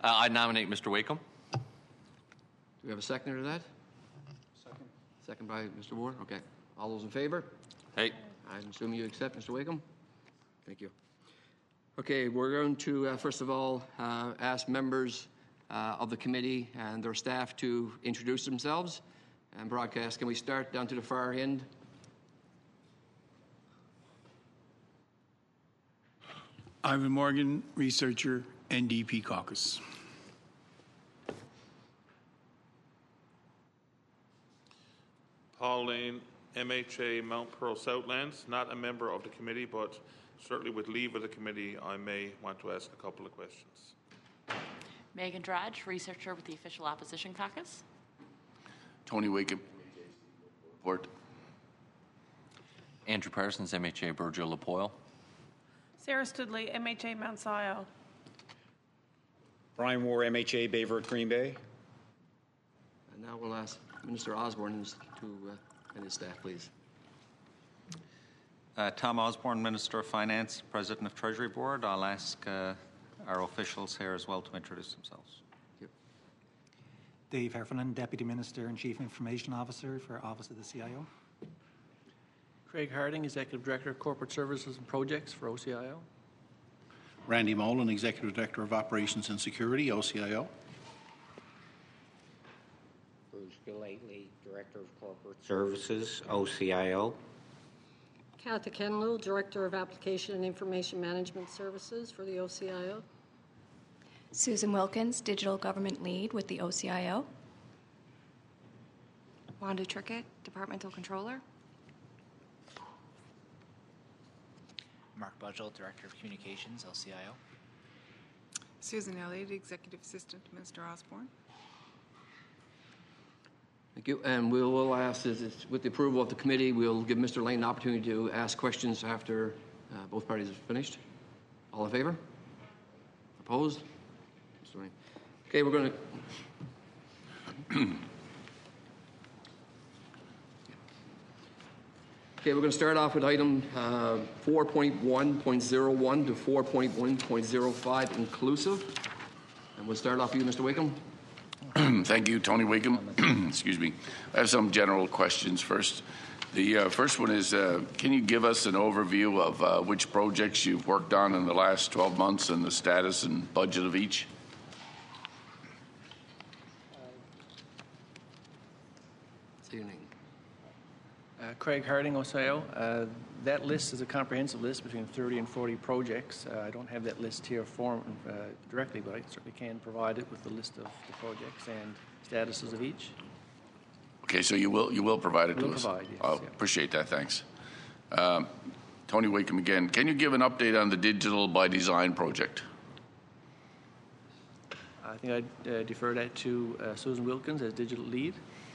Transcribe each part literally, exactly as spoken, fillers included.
I nominate Mister Wakeham. Do we have a seconder to that? Second. Second by Mister Ward. Okay. All those in favor? Hey. I'm assuming you accept, Mister Wakeham. Thank you. Okay, we're going to, uh, first of all, uh, ask members uh, of the committee and their staff to introduce themselves and broadcast. Can we start down to the far end? Ivan Morgan, researcher, N D P caucus. Paul Lane, M H A Mount Pearl Southlands, not a member of the committee, but certainly with leave of the committee, I may want to ask a couple of questions. Megan Drudge, researcher with the Official Opposition Caucus. Tony Wakeham, report. Andrew Parsons, M H A Burgeo Lapoil. Sarah Studley, M H A Mount Sion. Brian Moore, M H A Bayvert Green Bay. And now we'll ask Minister Osborne to uh, and his staff, please. Uh, Tom Osborne, Minister of Finance, President of Treasury Board. I'll ask uh, our officials here as well to introduce themselves. Thank you. Dave Heffernan, Deputy Minister and Chief Information Officer for Office of the C I O. Craig Harding, Executive Director of Corporate Services and Projects for O C I O. Randy Molan, Executive Director of Operations and Security, O C I O. Bruce Gallately, Director of Corporate Services, O C I O. Kathy Kenlow, Director of Application and Information Management Services for the O C I O. Susan Wilkins, Digital Government Lead with the O C I O. Wanda Trickett, Departmental Controller. Mark Budgell, Director of Communications, L C I O. Susan Elliott, Executive Assistant to Minister Osborne. Thank you. And we will ask, with the approval of the committee, we'll give Mister Lane an opportunity to ask questions after uh, both parties have finished. All in favor? Opposed? Mister Lane. Okay, we're going to... Okay, we're going to start off with item uh, four point one point zero one to four point one point zero five inclusive. And we'll start off with you, Mister Wakeham. Thank you, Tony Wakeham. Excuse me. I have some general questions first. The uh, first one is, uh, can you give us an overview of uh, which projects you've worked on in the last twelve months and the status and budget of each? Say your name. Uh, Craig Harding, O C I O. Uh, that list is a comprehensive list between thirty and forty projects. Uh, I don't have that list here form, uh, directly, but I certainly can provide it with the list of the projects and statuses of each. Okay, so you will you will provide it we'll to us. Provide, yes, I yeah. appreciate that. Thanks. Um, Tony Wakeham again. Can you give an update on the Digital by Design project? I think I'd uh, defer that to uh, Susan Wilkins as digital lead.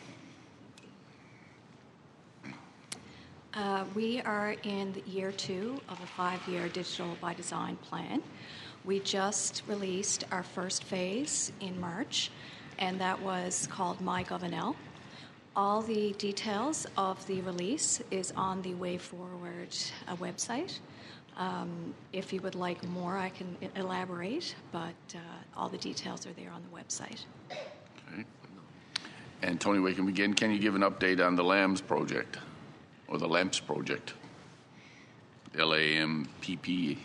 Uh, we are in the year two of a five-year Digital by Design plan. We just released our first phase in March, and that was called MyGovNL. All the details of the release is on the Way Forward uh, website. Um, if you would like more, I can elaborate, but uh, all the details are there on the website. Okay. And Tony Wakeham again, can you give an update on the LAMPS project? Or the LAMPS project, L A M P P.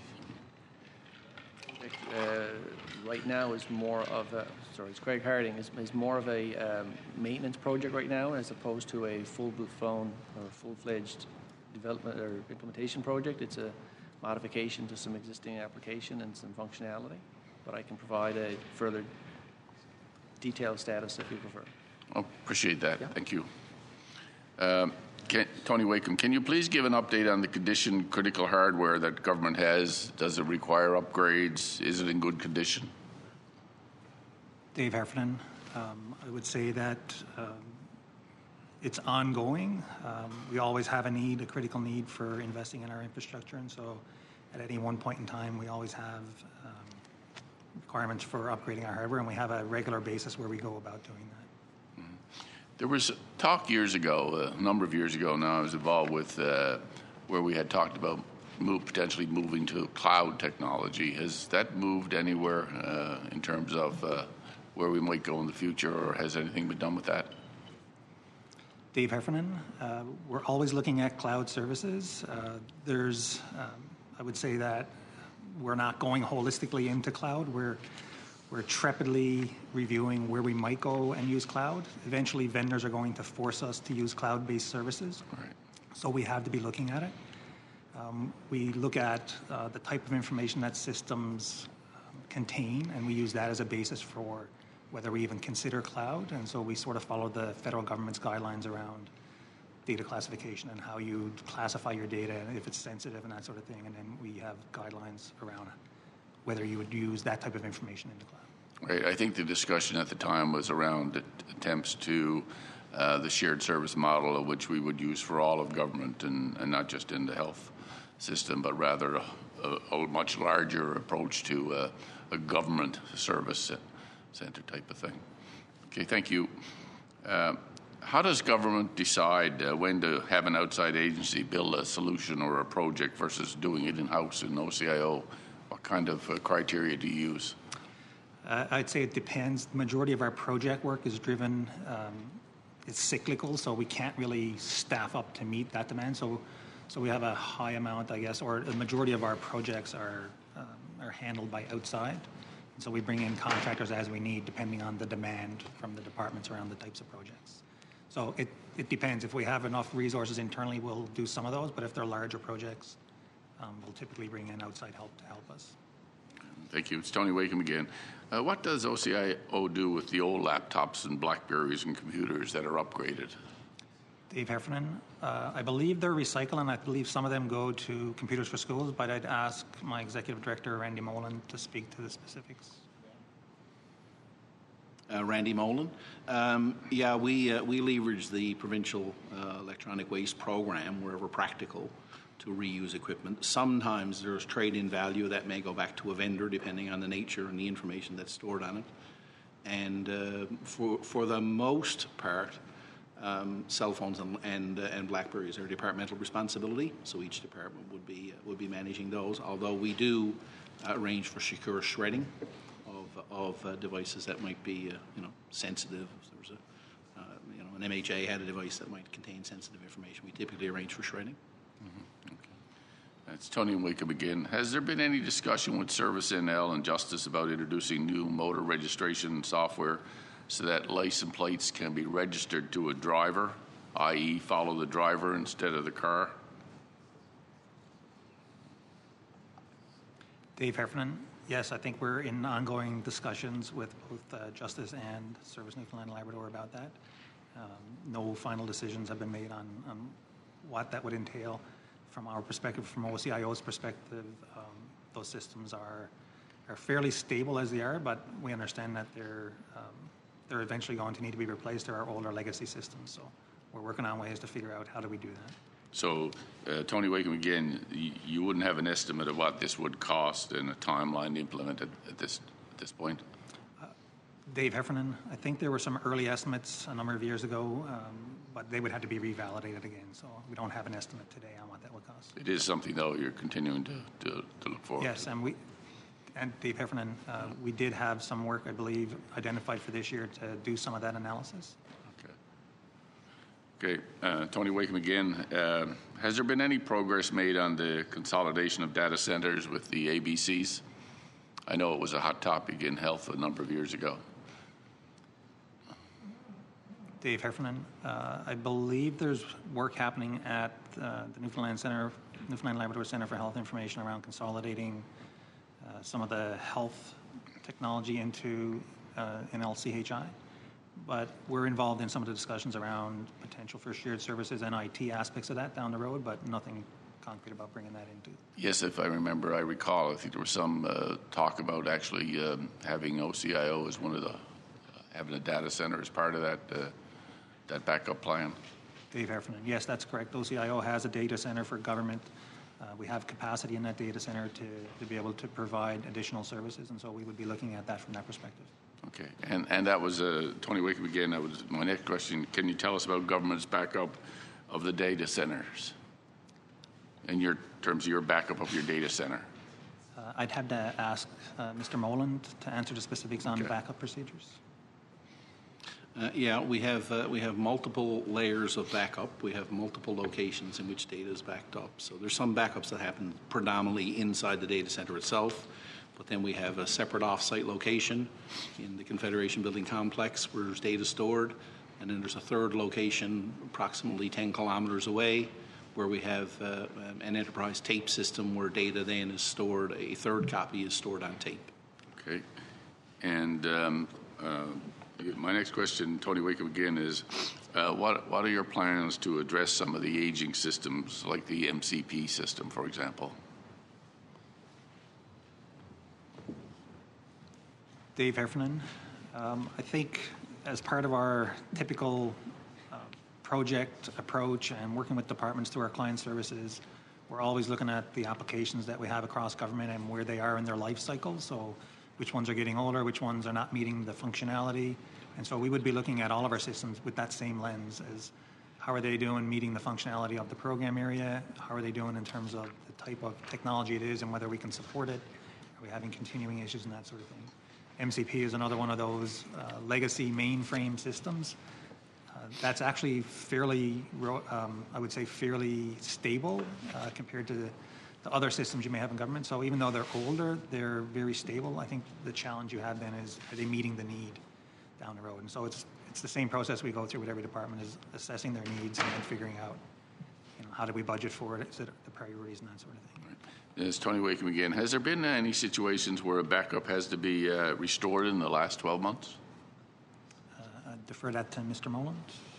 Uh, right now is more of a, sorry, it's Craig Harding, is, is more of a um, maintenance project right now as opposed to a full-blown or full-fledged development or implementation project. It's a modification to some existing application and some functionality, but I can provide a further detailed status if you prefer. Oh, appreciate that. Yeah. Thank you. Um, Can, Tony Wakeham, can you please give an update on the condition critical hardware that government has? Does it require upgrades? Is it in good condition? Dave Heffernan. Um, I would say that um, it's ongoing. Um, we always have a need, a critical need for investing in our infrastructure, and so at any one point in time, we always have um, requirements for upgrading our hardware, and we have a regular basis where we go about doing that. There was talk years ago, a number of years ago now, I was involved with uh, where we had talked about move, potentially moving to cloud technology. Has that moved anywhere uh, in terms of uh, where we might go in the future, or has anything been done with that? Dave Heffernan. Uh, we're always looking at cloud services. Uh, there's, um, I would say that we're not going holistically into cloud. We're we're trepidly reviewing where we might go and use cloud. Eventually, vendors are going to force us to use cloud-based services. Right. So we have to be looking at it. Um, we look at uh, the type of information that systems um, contain, and we use that as a basis for whether we even consider cloud. And so we sort of follow the federal government's guidelines around data classification and how you classify your data, and if it's sensitive and that sort of thing. And then we have guidelines around whether you would use that type of information in the cloud. Right. I think the discussion at the time was around attempts to uh, the shared service model, of which we would use for all of government and, and not just in the health system, but rather a, a, a much larger approach to uh, a government service center type of thing. Okay, thank you. Uh, how does government decide uh, when to have an outside agency build a solution or a project versus doing it in-house in O C I O? What kind of uh, criteria do you use? Uh, I'd say it depends. The majority of our project work is driven, um, it's cyclical, so we can't really staff up to meet that demand. So, so we have a high amount, I guess, or the majority of our projects are um, are handled by outside. And so we bring in contractors as we need, depending on the demand from the departments around the types of projects. So it, it depends. If we have enough resources internally, we'll do some of those. But if they're larger projects, um, we'll typically bring in outside help to help us. Thank you. It's Tony Wakeham again. Uh, what does O C I O do with the old laptops and Blackberries and computers that are upgraded? Dave Heffernan. Uh, I believe they're recycled, and I believe some of them go to Computers for Schools, but I'd ask my Executive Director, Randy Molan, to speak to the specifics. Uh, Randy Molan. Um, yeah, we, uh, we leverage the provincial uh, electronic waste program wherever practical to reuse equipment. Sometimes there's trade-in value that may go back to a vendor depending on the nature and the information that's stored on it. And uh, for, for the most part, um, cell phones and, and, uh, and Blackberries are departmental responsibility, so each department would be, uh, would be managing those, although we do uh, arrange for secure shredding of, of uh, devices that might be uh, you know, sensitive. If there was a, uh, you know, an M H A had a device that might contain sensitive information, we typically arrange for shredding. It's Tony Wakeham again. Has there been any discussion with Service N L and Justice about introducing new motor registration software so that license plates can be registered to a driver, that is follow the driver instead of the car? Dave Heffernan. Yes, I think we're in ongoing discussions with both uh, Justice and Service Newfoundland and Labrador about that. Um, no final decisions have been made on, on what that would entail. From our perspective, from O C I O's perspective, um, those systems are are fairly stable as they are, but we understand that they're um, they're eventually going to need to be replaced. There are older legacy systems, so we're working on ways to figure out how do we do that. So, uh, Tony Wakeham again, you, you wouldn't have an estimate of what this would cost and a timeline to implement it at this at this point? Uh, Dave Heffernan, I think there were some early estimates a number of years ago, um, but they would have to be revalidated again. So we don't have an estimate today on what that would cost. It is something, though, you're continuing to, to, to look forward yes, to. and we, and Dave Heffernan, uh, we did have some work, I believe, identified for this year to do some of that analysis. Okay, uh, Tony Wakeham again. Uh, has there been any progress made on the consolidation of data centers with the A B Cs? I know it was a hot topic in health a number of years ago. Dave Heffernan, uh, I believe there's work happening at uh, the Newfoundland Center, Newfoundland Labrador Center for Health Information around consolidating uh, some of the health technology into uh, an L C H I. But we're involved in some of the discussions around potential for shared services and I T aspects of that down the road, but nothing concrete about bringing that into. Yes, if I remember, I recall, I think there was some uh, talk about actually um, having O C I O as one of the, uh, having a data center as part of that, uh, that backup plan. Dave Heffernan, yes, that's correct. O C I O has a data center for government. Uh, we have capacity in that data center to, to be able to provide additional services, and so we would be looking at that from that perspective. Okay, and and that was uh, Tony Wakeham again. That was my next question. Can you tell us about government's backup of the data centers? in your terms of your backup of your data center? Uh, I'd have to ask uh, Mister Moland to answer the specifics on Okay. backup procedures. Uh, yeah, we have uh, we have multiple layers of backup. We have multiple locations in which data is backed up. So there's some backups that happen predominantly inside the data center itself, but then we have a separate off-site location in the Confederation Building Complex where there's data stored, and then there's a third location approximately ten kilometers away where we have uh, an enterprise tape system where data then is stored. A third copy is stored on tape. Okay. And um, uh, my next question, Tony Wakeham again, is uh, what what are your plans to address some of the aging systems, like the M C P system, for example? Dave Heffernan. Um, I think as part of our typical uh, project approach and working with departments through our client services, we're always looking at the applications that we have across government and where they are in their life cycle. So which ones are getting older, which ones are not meeting the functionality. And so we would be looking at all of our systems with that same lens as how are they doing meeting the functionality of the program area, how are they doing in terms of the type of technology it is and whether we can support it, are we having continuing issues and that sort of thing. M C P is another one of those uh, legacy mainframe systems. Uh, that's actually fairly, um, I would say, fairly stable uh, compared to the, the other systems you may have in government. So even though they're older, they're very stable. I think the challenge you have then is, are they meeting the need down the road? And so it's it's the same process we go through with every department, is assessing their needs and then figuring out, you know, how do we budget for it, is it the priorities and that sort of thing. Right. This is Tony Wakeham again. Has there been any situations where a backup has to be uh, restored in the last twelve months? Uh, I defer that to Mister Moland.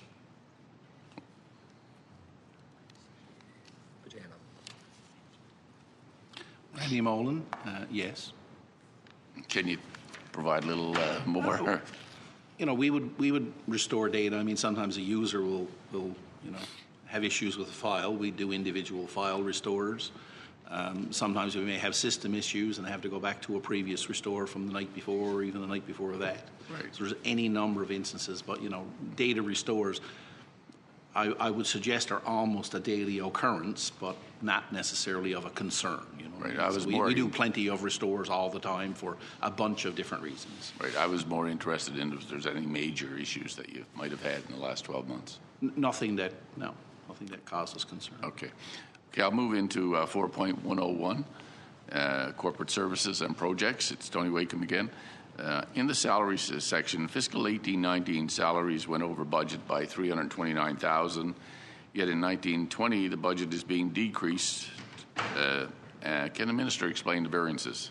Randy Molan, uh, yes. Can you provide a little uh, more? Oh. You know, we would we would restore data. I mean, sometimes a user will will you know have issues with a file. We do individual file restores. Um, sometimes we may have system issues and have to go back to a previous restore from the night before or even the night before that. Right. So there's any number of instances, but you know, data restores, I, I would suggest, are almost a daily occurrence, but not necessarily of a concern. You know, right. I was so we, more we do plenty of restores all the time for a bunch of different reasons. Right. I was more interested in if there's any major issues that you might have had in the last twelve months. N- nothing that no, nothing that causes concern. Okay. Okay. I'll move into uh, four point one oh one, uh, corporate services and projects. It's Tony Wakeham again. Uh, in the salaries section, fiscal eighteen nineteen salaries went over budget by three hundred twenty-nine thousand dollars, yet in nineteen twenty the budget is being decreased. Uh, uh, can the minister explain the variances?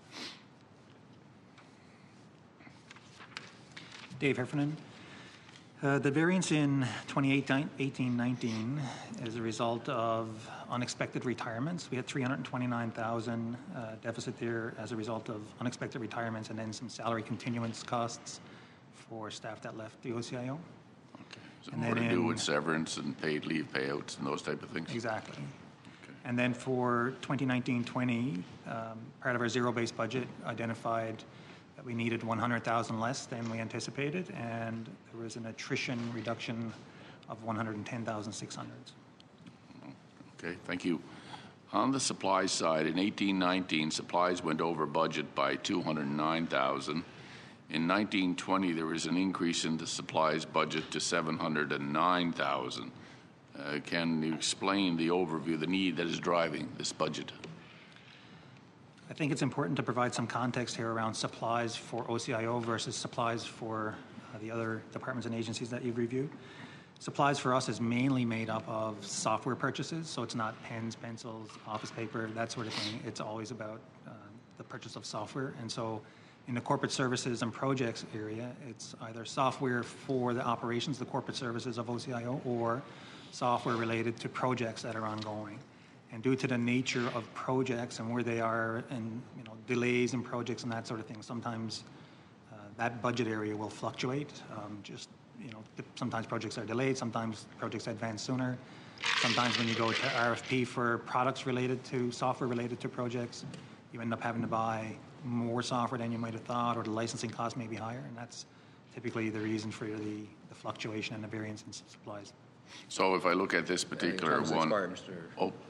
Dave Heffernan. Uh, the variance in twenty eighteen nineteen is a result of unexpected retirements. We had three hundred twenty-nine thousand dollars uh, deficit there as a result of unexpected retirements and then some salary continuance costs for staff that left the O C I O. Okay. So And more to then do in- with severance and paid leave payouts and those type of things? Exactly. Okay. And then for twenty nineteen twenty, um, part of our zero-based budget identified that we needed one hundred thousand less than we anticipated, and there was an attrition reduction of one hundred ten thousand six hundred. Okay, thank you. On the supplies side, in eighteen nineteen, supplies went over budget by two hundred nine thousand dollars. In nineteen twenty, there was an increase in the supplies budget to seven hundred nine thousand dollars. Uh, can you explain the overview, the need that is driving this budget? I think it's important to provide some context here around supplies for O C I O versus supplies for uh, the other departments and agencies that you've reviewed. Supplies for us is mainly made up of software purchases, so it's not pens, pencils, office paper, that sort of thing. It's always about uh, the purchase of software. And so in the corporate services and projects area, it's either software for the operations, the corporate services of O C I O, or software related to projects that are ongoing. And due to the nature of projects and where they are and, you know, delays in projects and that sort of thing, sometimes uh, that budget area will fluctuate. Um, just, you know, sometimes projects are delayed, sometimes projects advance sooner. Sometimes when you go to R F P for products related to, software related to projects, you end up having to buy more software than you might have thought, or the licensing cost may be higher, and that's typically the reason for the, the fluctuation and the variance in supplies. So if I look at this particular Uh, one, expire, Mister oh,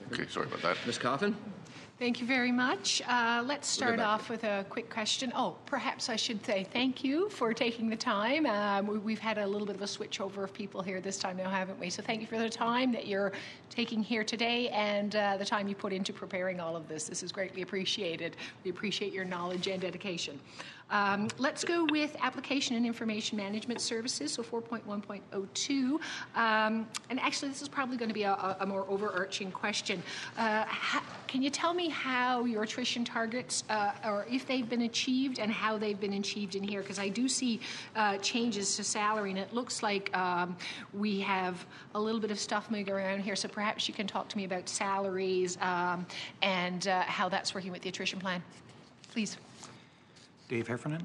Okay, sorry about that. Miz Coffin? Thank you very much. Uh, let's start back off with a quick question. Oh, perhaps I should say thank you for taking the time. Um, we, we've had a little bit of a switch over of people here this time now, haven't we? So thank you for the time that you're taking here today and uh, the time you put into preparing all of this. This is greatly appreciated. We appreciate your knowledge and dedication. Um, let's go with application and information management services, so four point one point oh two. Um, and actually, this is probably going to be a, a more overarching question. Uh, ha- can you tell me how your attrition targets, uh, or if they've been achieved and how they've been achieved in here? Because I do see uh, changes to salary, and it looks like um, we have a little bit of stuff moving around here. So perhaps you can talk to me about salaries um, and uh, how that's working with the attrition plan. Please. Dave Heffernan.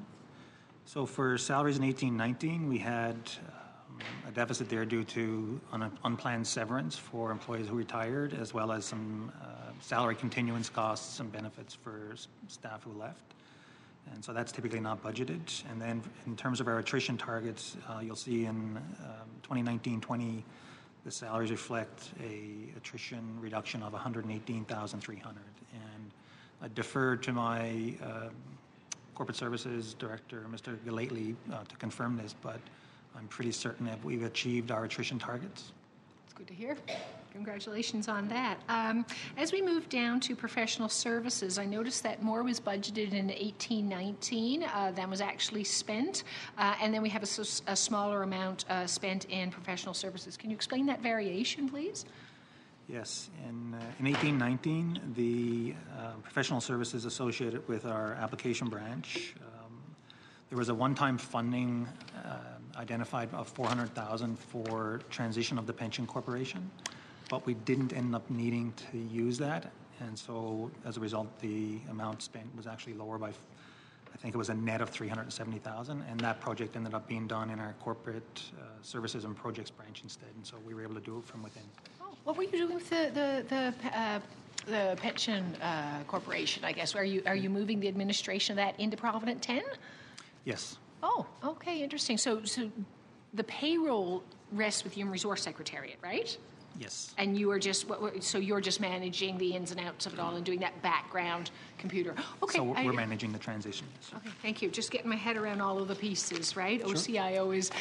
So for salaries in eighteen nineteen, we had um, a deficit there due to un- unplanned severance for employees who retired, as well as some uh, salary continuance costs and benefits for s- staff who left. And so that's typically not budgeted. And then in terms of our attrition targets, uh, you'll see in um, twenty nineteen twenty, the salaries reflect a attrition reduction of one hundred eighteen thousand three hundred. And I defer to my uh, Corporate Services Director, Mister Galately, uh, to confirm this, but I'm pretty certain that we've achieved our attrition targets. It's good to hear. Congratulations on that. Um, as we move down to professional services, I noticed that more was budgeted in eighteen nineteen uh, than was actually spent, uh, and then we have a, s- a smaller amount uh, spent in professional services. Can you explain that variation, please? Yes, in, uh, in eighteen nineteen, the uh, professional services associated with our application branch, um, there was a one-time funding uh, identified of four hundred thousand dollars for transition of the pension corporation, but we didn't end up needing to use that, and so as a result, the amount spent was actually lower by, I think it was a net of three hundred seventy thousand dollars, and that project ended up being done in our corporate uh, services and projects branch instead, and so we were able to do it from within. What were you doing with the the the, uh, the pension uh, corporation? I guess are you are you moving the administration of that into Provident ten? Yes. Oh, okay, interesting. So so the payroll rests with Human Resource Secretariat, right? Yes. And you are just what, what- so you're just managing the ins and outs of it all and doing that background computer. Okay. So I- we're managing the transition. Yes. Okay, thank you. Just getting my head around all of the pieces, right? Sure. O C I O is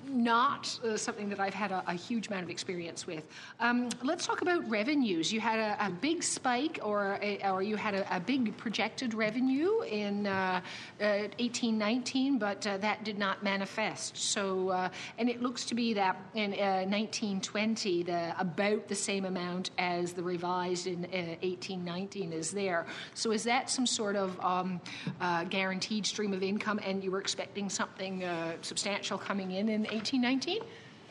not uh, something that I've had a, a huge amount of experience with. Um, let's talk about revenues. You had a, a big spike, or a, or you had a, a big projected revenue in uh, uh, eighteen nineteen, but uh, that did not manifest. So, uh, and it looks to be that in uh, nineteen twenty, the about the same amount as the revised in uh, eighteen nineteen is there. So, is that some sort of um, uh, guaranteed stream of income, and you were expecting something uh, substantial coming in in eighteen nineteen?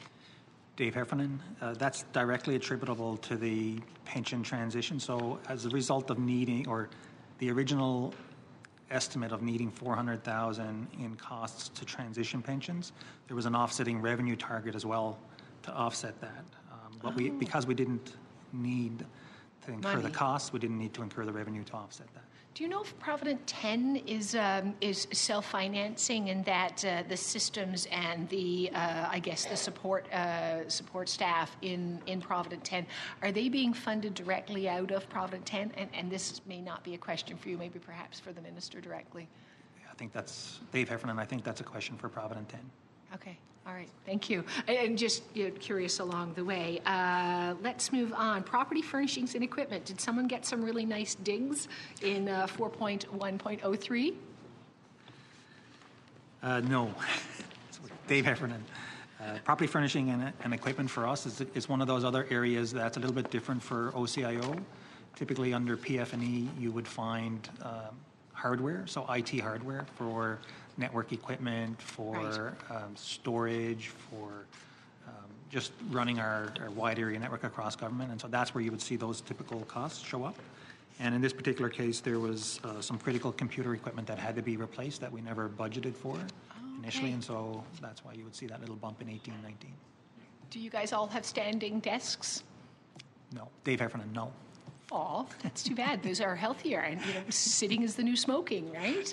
Dave Heffernan, uh, that's directly attributable to the pension transition. So as a result of needing, or the original estimate of needing four hundred thousand in costs to transition pensions, there was an offsetting revenue target as well to offset that. Um, but we, because we didn't need to incur Money. the costs, we didn't need to incur the revenue to offset that. Do you know if Provident ten is um, is self-financing, and that uh, the systems and the uh, I guess the support uh, support staff in, in Provident ten, are they being funded directly out of Provident ten? And, and this may not be a question for you, maybe perhaps for the minister directly. I think that's, Dave Heffernan, I think that's a question for Provident ten. Okay. All right. Thank you. I- I'm just you know, curious along the way. Uh, let's move on. Property furnishings and equipment. Did someone get some really nice digs in uh, four point one point oh three? Uh, no. Dave Heffernan. Uh, property furnishing and, and equipment for us is, is one of those other areas that's a little bit different for O C I O. Typically under P F and E, you would find um, hardware, so I T hardware for network equipment, for Right. um, storage, for um, just running our, our wide area network across government. And so that's where you would see those typical costs show up. And in this particular case, there was uh, some critical computer equipment that had to be replaced that we never budgeted for initially. okay. And so that's why you would see that little bump in eighteen nineteen. Do you guys all have standing desks? No. Dave Heffernan, no. Oh, that's too bad. Those are healthier, and you know, sitting is the new smoking, right?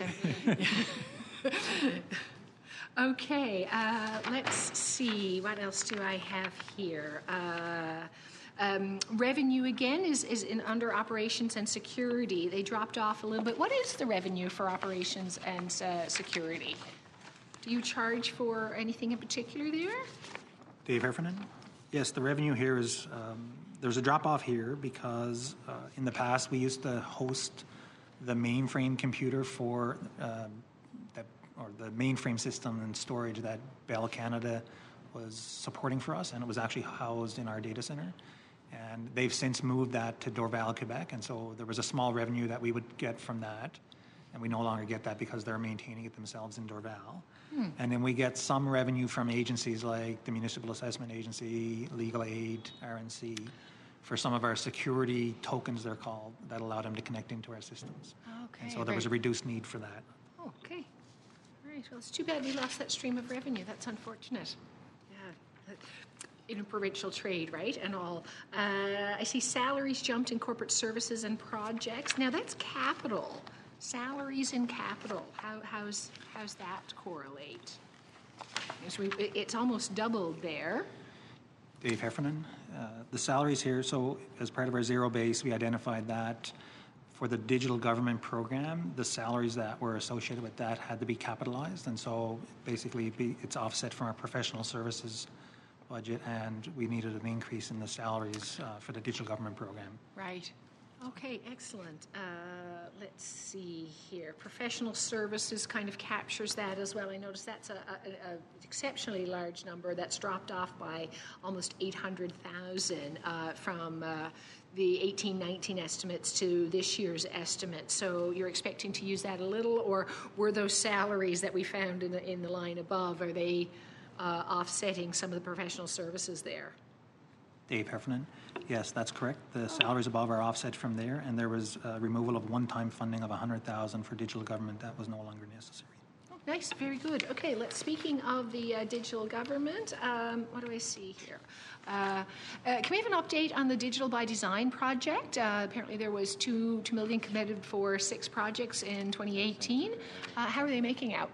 Okay, uh, let's see. What else do I have here? Uh, um, revenue again is, is in under operations and security. They dropped off a little bit. What is the revenue for operations and uh, security? Do you charge for anything in particular there? Dave Heffernan? Yes, the revenue here is, um, there's a drop-off here because uh, in the past we used to host the mainframe computer for, um, that, or the mainframe system and storage that Bell Canada was supporting for us, and it was actually housed in our data center. And they've since moved that to Dorval, Quebec, and so there was a small revenue that we would get from that, and we no longer get that because they're maintaining it themselves in Dorval. Hmm. And then we get some revenue from agencies like the Municipal Assessment Agency, Legal Aid, R N C, for some of our security tokens, they're called, that allow them to connect into our systems. Okay. And so there was a reduced need for that. Oh, okay. All right. Well, it's too bad we lost that stream of revenue. That's unfortunate. Yeah. Interprovincial trade, right, and all. Uh, I see salaries jumped in corporate services and projects. Now, that's capital. Salaries in capital, how, how's, how's that correlate? It's, it's almost doubled there. Dave Heffernan, uh, the salaries here, so as part of our zero base, we identified that for the digital government program, the salaries that were associated with that had to be capitalized, and so basically be, it's offset from our professional services budget, and we needed an increase in the salaries uh, for the digital government program. Right. Okay, excellent. Uh, let's see here. Professional services kind of captures that as well. I notice that's an exceptionally large number. That's dropped off by almost eight hundred thousand uh, from uh, the eighteen nineteen estimates to this year's estimates. So you're expecting to use that a little, or were those salaries that we found in the, in the line above, are they uh, offsetting some of the professional services there? Dave Heffernan. Yes, that's correct. The salaries above are offset from there, and there was a removal of one-time funding of one hundred thousand dollars for digital government that was no longer necessary. Oh, nice, very good. Okay, let's. Speaking of the uh, digital government, um, what do I see here? Uh, uh, can we have an update on the Digital by Design project? Uh, apparently, there was two two million committed for six projects in twenty eighteen. Uh, how are they making out?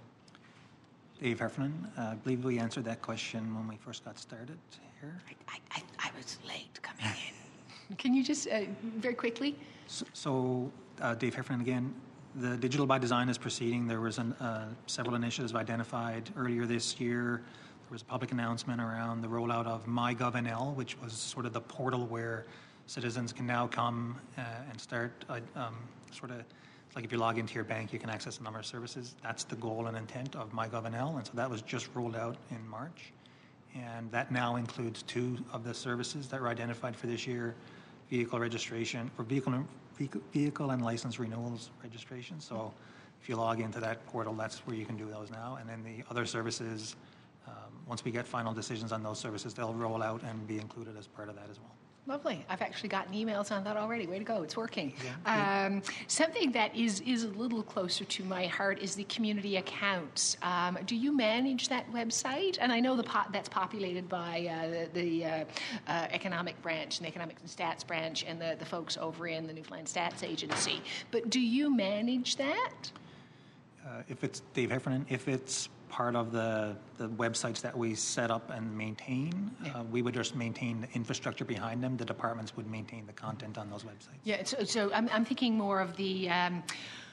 Dave Heffernan, uh, I believe we answered that question when we first got started here. I, I, I was late coming in. Can you just, uh, very quickly? So, so uh, Dave Heffernan again, the Digital by Design is proceeding. There was an, uh, several initiatives identified earlier this year. There was a public announcement around the rollout of MyGovNL, which was sort of the portal where citizens can now come uh, and start uh, um, sort of, it's like if you log into your bank, you can access a number of services. That's the goal and intent of MyGovNL, and so that was just rolled out in March. And that now includes two of the services that were identified for this year, vehicle registration, or vehicle, vehicle and license renewals registration. So if you log into that portal, that's where you can do those now. And then the other services, um, once we get final decisions on those services, they'll roll out and be included as part of that as well. Lovely. I've actually gotten emails on that already. Way to go. It's working. Yeah. Um, something that is, is a little closer to my heart is the community accounts. Um, do you manage that website? And I know the po- that's populated by uh, the, the uh, uh, economic branch and the economics and stats branch and the, the folks over in the Newfoundland Stats Agency. But do you manage that? Uh, if it's Dave Heffernan, if it's part of the, the websites that we set up and maintain, yeah. uh, we would just maintain the infrastructure behind them. The departments would maintain the content on those websites. Yeah, so, so I'm, I'm thinking more of the, um,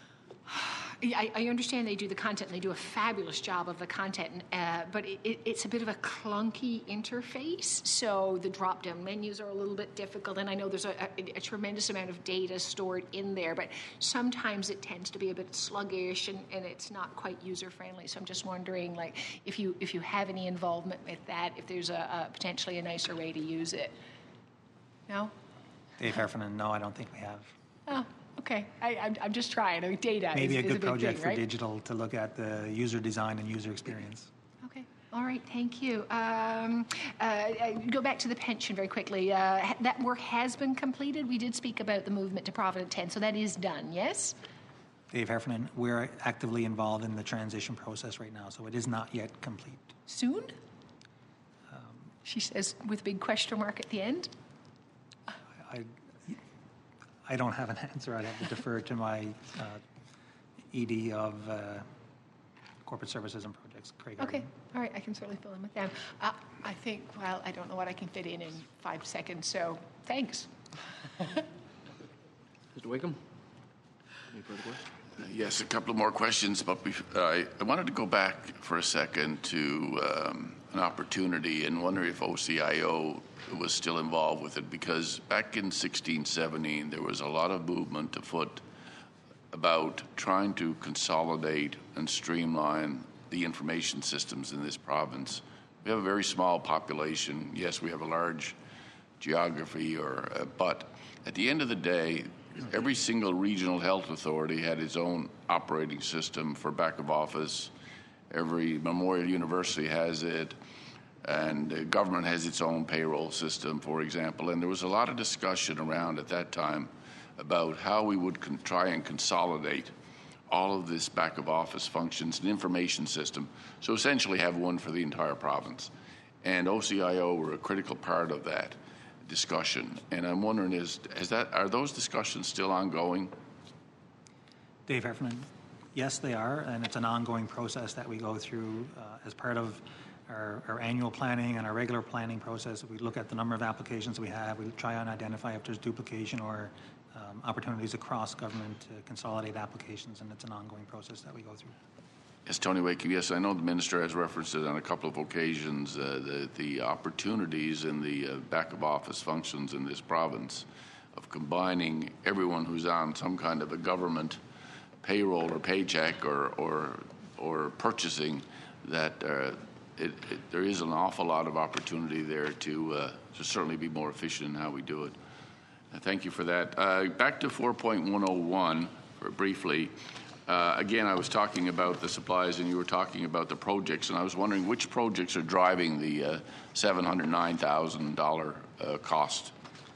I, I understand they do the content and they do a fabulous job of the content, uh, but it, it, it's a bit of a clunky interface, so the drop-down menus are a little bit difficult, and I know there's a, a, a tremendous amount of data stored in there, but sometimes it tends to be a bit sluggish and, and it's not quite user-friendly, so I'm just wondering, like, if you if you have any involvement with that, if there's a, a potentially a nicer way to use it. No? Dave Heffernan, no, I don't think we have. Oh. Okay, I, I'm, I'm just trying. I mean, data Maybe is, a good is a big project thing, for right? digital to look at the user design and user experience. Okay, all right, thank you. Um, uh, go back to the pension very quickly. Uh, that work has been completed. We did speak about the movement to Provident ten, so that is done, yes? Dave Heffernan, we're actively involved in the transition process right now, so it is not yet complete. Soon? Um, she says with a big question mark at the end. I, I don't have an answer. I'd have to defer to my uh, E D of uh, Corporate Services and Projects. projects, Craig. Okay, Harding. all right, I can certainly fill in with them. Uh, I think, well, I don't know what I can fit in in five seconds, so thanks. Mister Wakeham? Any further questions? Yes, a couple of more questions, but bef- I, I wanted to go back for a second to um, an opportunity and wonder if O C I O was still involved with it, because back in sixteen seventeen there was a lot of movement afoot about trying to consolidate and streamline the information systems in this province. We have a very small population. Yes, we have a large geography, or uh, but at the end of the day, every single regional health authority had its own operating system for back of office. Every Memorial University has it, and the government has its own payroll system, for example. And there was a lot of discussion around at that time about how we would con- try and consolidate all of this back of office functions and information system, so essentially have one for the entire province. And O C I O were a critical part of that discussion. And I'm wondering, is, is that, are those discussions still ongoing? Dave Heffernan, yes, they are, and it's an ongoing process that we go through uh, as part of our, our annual planning and our regular planning process. We look at the number of applications we have. We try and identify if there's duplication or um, opportunities across government to consolidate applications, and it's an ongoing process that we go through. Yes, Tony Wakeham, yes, I know the minister has referenced it on a couple of occasions, uh, the, the opportunities in the uh, back of office functions in this province of combining everyone who's on some kind of a government payroll or paycheck or, or, or purchasing, that uh, it, it, there is an awful lot of opportunity there to, uh, to certainly be more efficient in how we do it. Uh, thank you for that. Uh, back to four point one oh one for briefly. Uh, again, I was talking about the supplies, and you were talking about the projects, and I was wondering which projects are driving the uh, seven hundred nine thousand dollars uh, cost.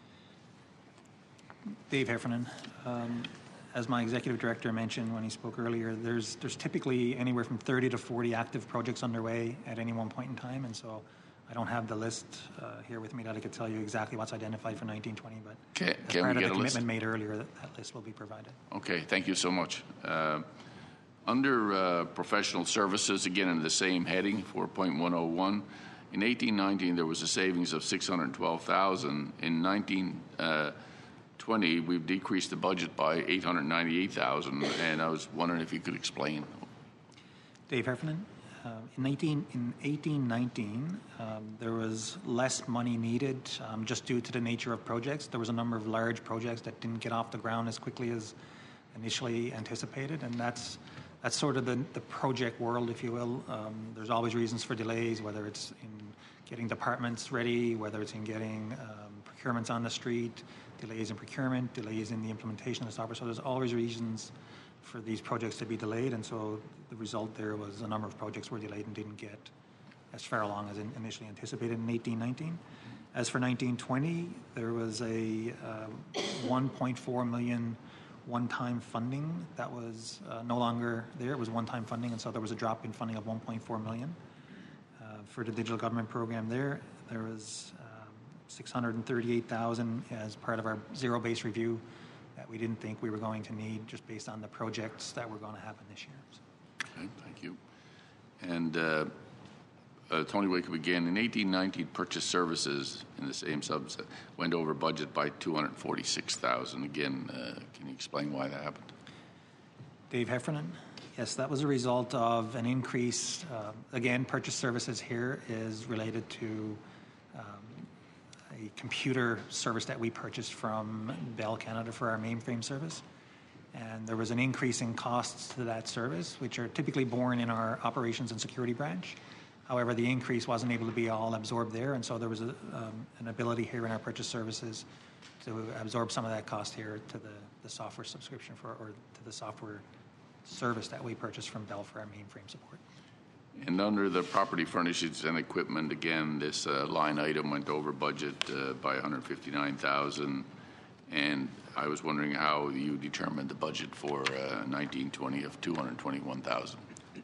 Dave Heffernan, um, as my executive director mentioned when he spoke earlier, there's there's typically anywhere from thirty to forty active projects underway at any one point in time, and so I don't have the list uh, here with me that I could tell you exactly what's identified for nineteen twenty, but Can, as can part we of get the a list? commitment made earlier, that, that list will be provided. Okay, thank you so much. Uh, under uh, professional services, again in the same heading, four point one oh one, in eighteen nineteen there was a savings of six hundred twelve thousand dollars. In nineteen twenty, we've decreased the budget by eight hundred ninety-eight thousand dollars, and I was wondering if you could explain. Dave Heffernan, uh, in, nineteen, in eighteen nineteen, um, there was less money needed um, just due to the nature of projects. There was a number of large projects that didn't get off the ground as quickly as initially anticipated, and that's that's sort of the, the project world, if you will. Um, there's always reasons for delays, whether it's in getting departments ready, whether it's in getting um, procurements on the street, delays in procurement, delays in the implementation of the software. So there's always reasons for these projects to be delayed, and so the result there was a number of projects were delayed and didn't get as far along as initially anticipated in eighteen nineteen. As for nineteen twenty, there was a uh, one point four million one-time funding that was uh, no longer there. It was one-time funding, and so there was a drop in funding of one point four million. Uh, for the digital government program there, there was um, six hundred thirty-eight thousand as part of our zero-based review that we didn't think we were going to need just based on the projects that were going to happen this year. So. Okay, thank you. And uh, uh, Tony Wakeham again, in eighteen nineteen, purchase services in the same subset went over budget by two hundred forty-six thousand dollars. Again, uh, can you explain why that happened? Dave Heffernan, yes, that was a result of an increase. Uh, again, purchase services here is related to um, a computer service that we purchased from Bell Canada for our mainframe service. And there was an increase in costs to that service, which are typically borne in our operations and security branch. However, the increase wasn't able to be all absorbed there, and so there was a, um, an ability here in our purchase services to absorb some of that cost here to the, the software subscription for, or to the software service that we purchased from Bell for our mainframe support. And under the property furnishings and equipment, again, this uh, line item went over budget uh, by one hundred fifty-nine thousand dollars, and I was wondering how you determined the budget for uh, nineteen twenty of two hundred twenty-one thousand dollars.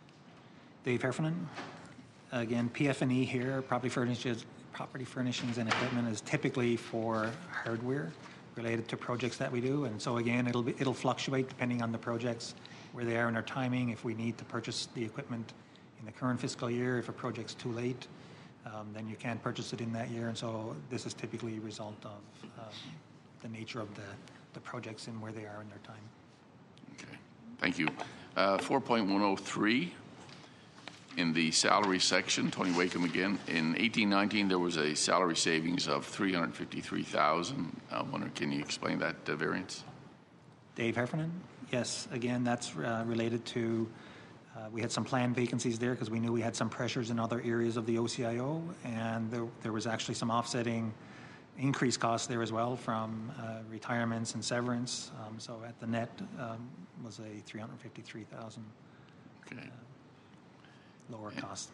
Dave Heffernan. Again, P F and E here, property furnishings, property furnishings and equipment, is typically for hardware related to projects that we do, and so again, it'll be, it'll fluctuate depending on the projects, where they are in their timing. If we need to purchase the equipment in the current fiscal year. If a project's too late, um, then you can't purchase it in that year. And so this is typically a result of um, the nature of the, the projects and where they are in their time. Okay, thank you. Uh, four point one oh three, in the salary section, Tony Wakeham again. In eighteen nineteen, there was a salary savings of three hundred fifty-three thousand dollars. I wonder, can you explain that uh, variance? Dave Heffernan? Yes, again, that's uh, related to, uh, we had some planned vacancies there because we knew we had some pressures in other areas of the O C I O, and there, there was actually some offsetting increased costs there as well from uh, retirements and severance. Um, so at the net um, was a three hundred fifty-three thousand dollars okay. uh, lower cost.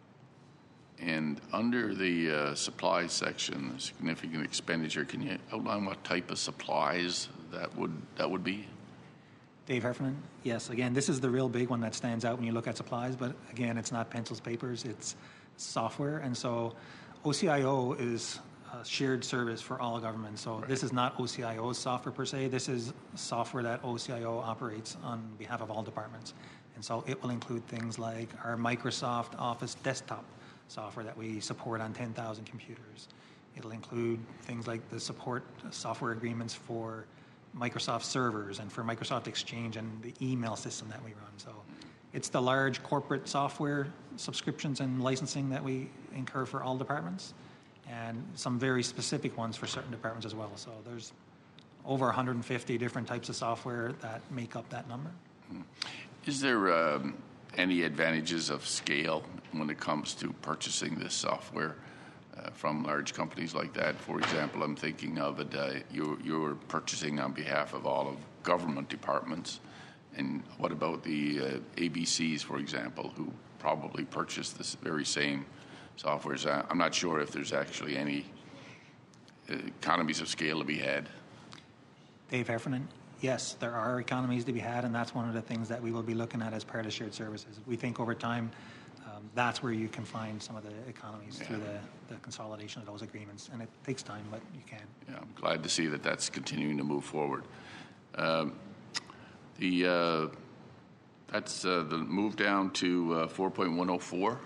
And under the uh, supplies section, significant expenditure, can you outline what type of supplies that would that would be? Dave Heffernan? Yes, again, this is the real big one that stands out when you look at supplies, but again, it's not pencils, papers, it's software. And so O C I O is a shared service for all governments. So right. This is not O C I O's software per se. This is software that O C I O operates on behalf of all departments. And so it will include things like our Microsoft Office desktop software that we support on ten thousand computers. It'll include things like the support software agreements for Microsoft servers and for Microsoft Exchange and the email system that we run. So it's the large corporate software subscriptions and licensing that we incur for all departments, and some very specific ones for certain departments as well. So there's over one hundred fifty different types of software that make up that number. Is there um, any advantages of scale when it comes to purchasing this software uh, from large companies like that? For example, I'm thinking of it, uh, you're, you're purchasing on behalf of all of government departments. And what about the uh, A B Cs, for example, who probably purchase this very same software? So I'm not sure if there's actually any economies of scale to be had. Dave Heffernan? Yes, there are economies to be had, and that's one of the things that we will be looking at as part of shared services. We think over time, um, that's where you can find some of the economies yeah. through the, the consolidation of those agreements, and it takes time, but you can. Yeah, I'm glad to see that that's continuing to move forward. Um, the uh, that's uh, the move down to uh, four point one oh four.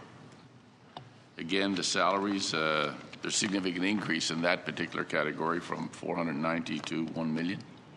Again, the salaries, uh, there's significant increase in that particular category from four hundred ninety to one million.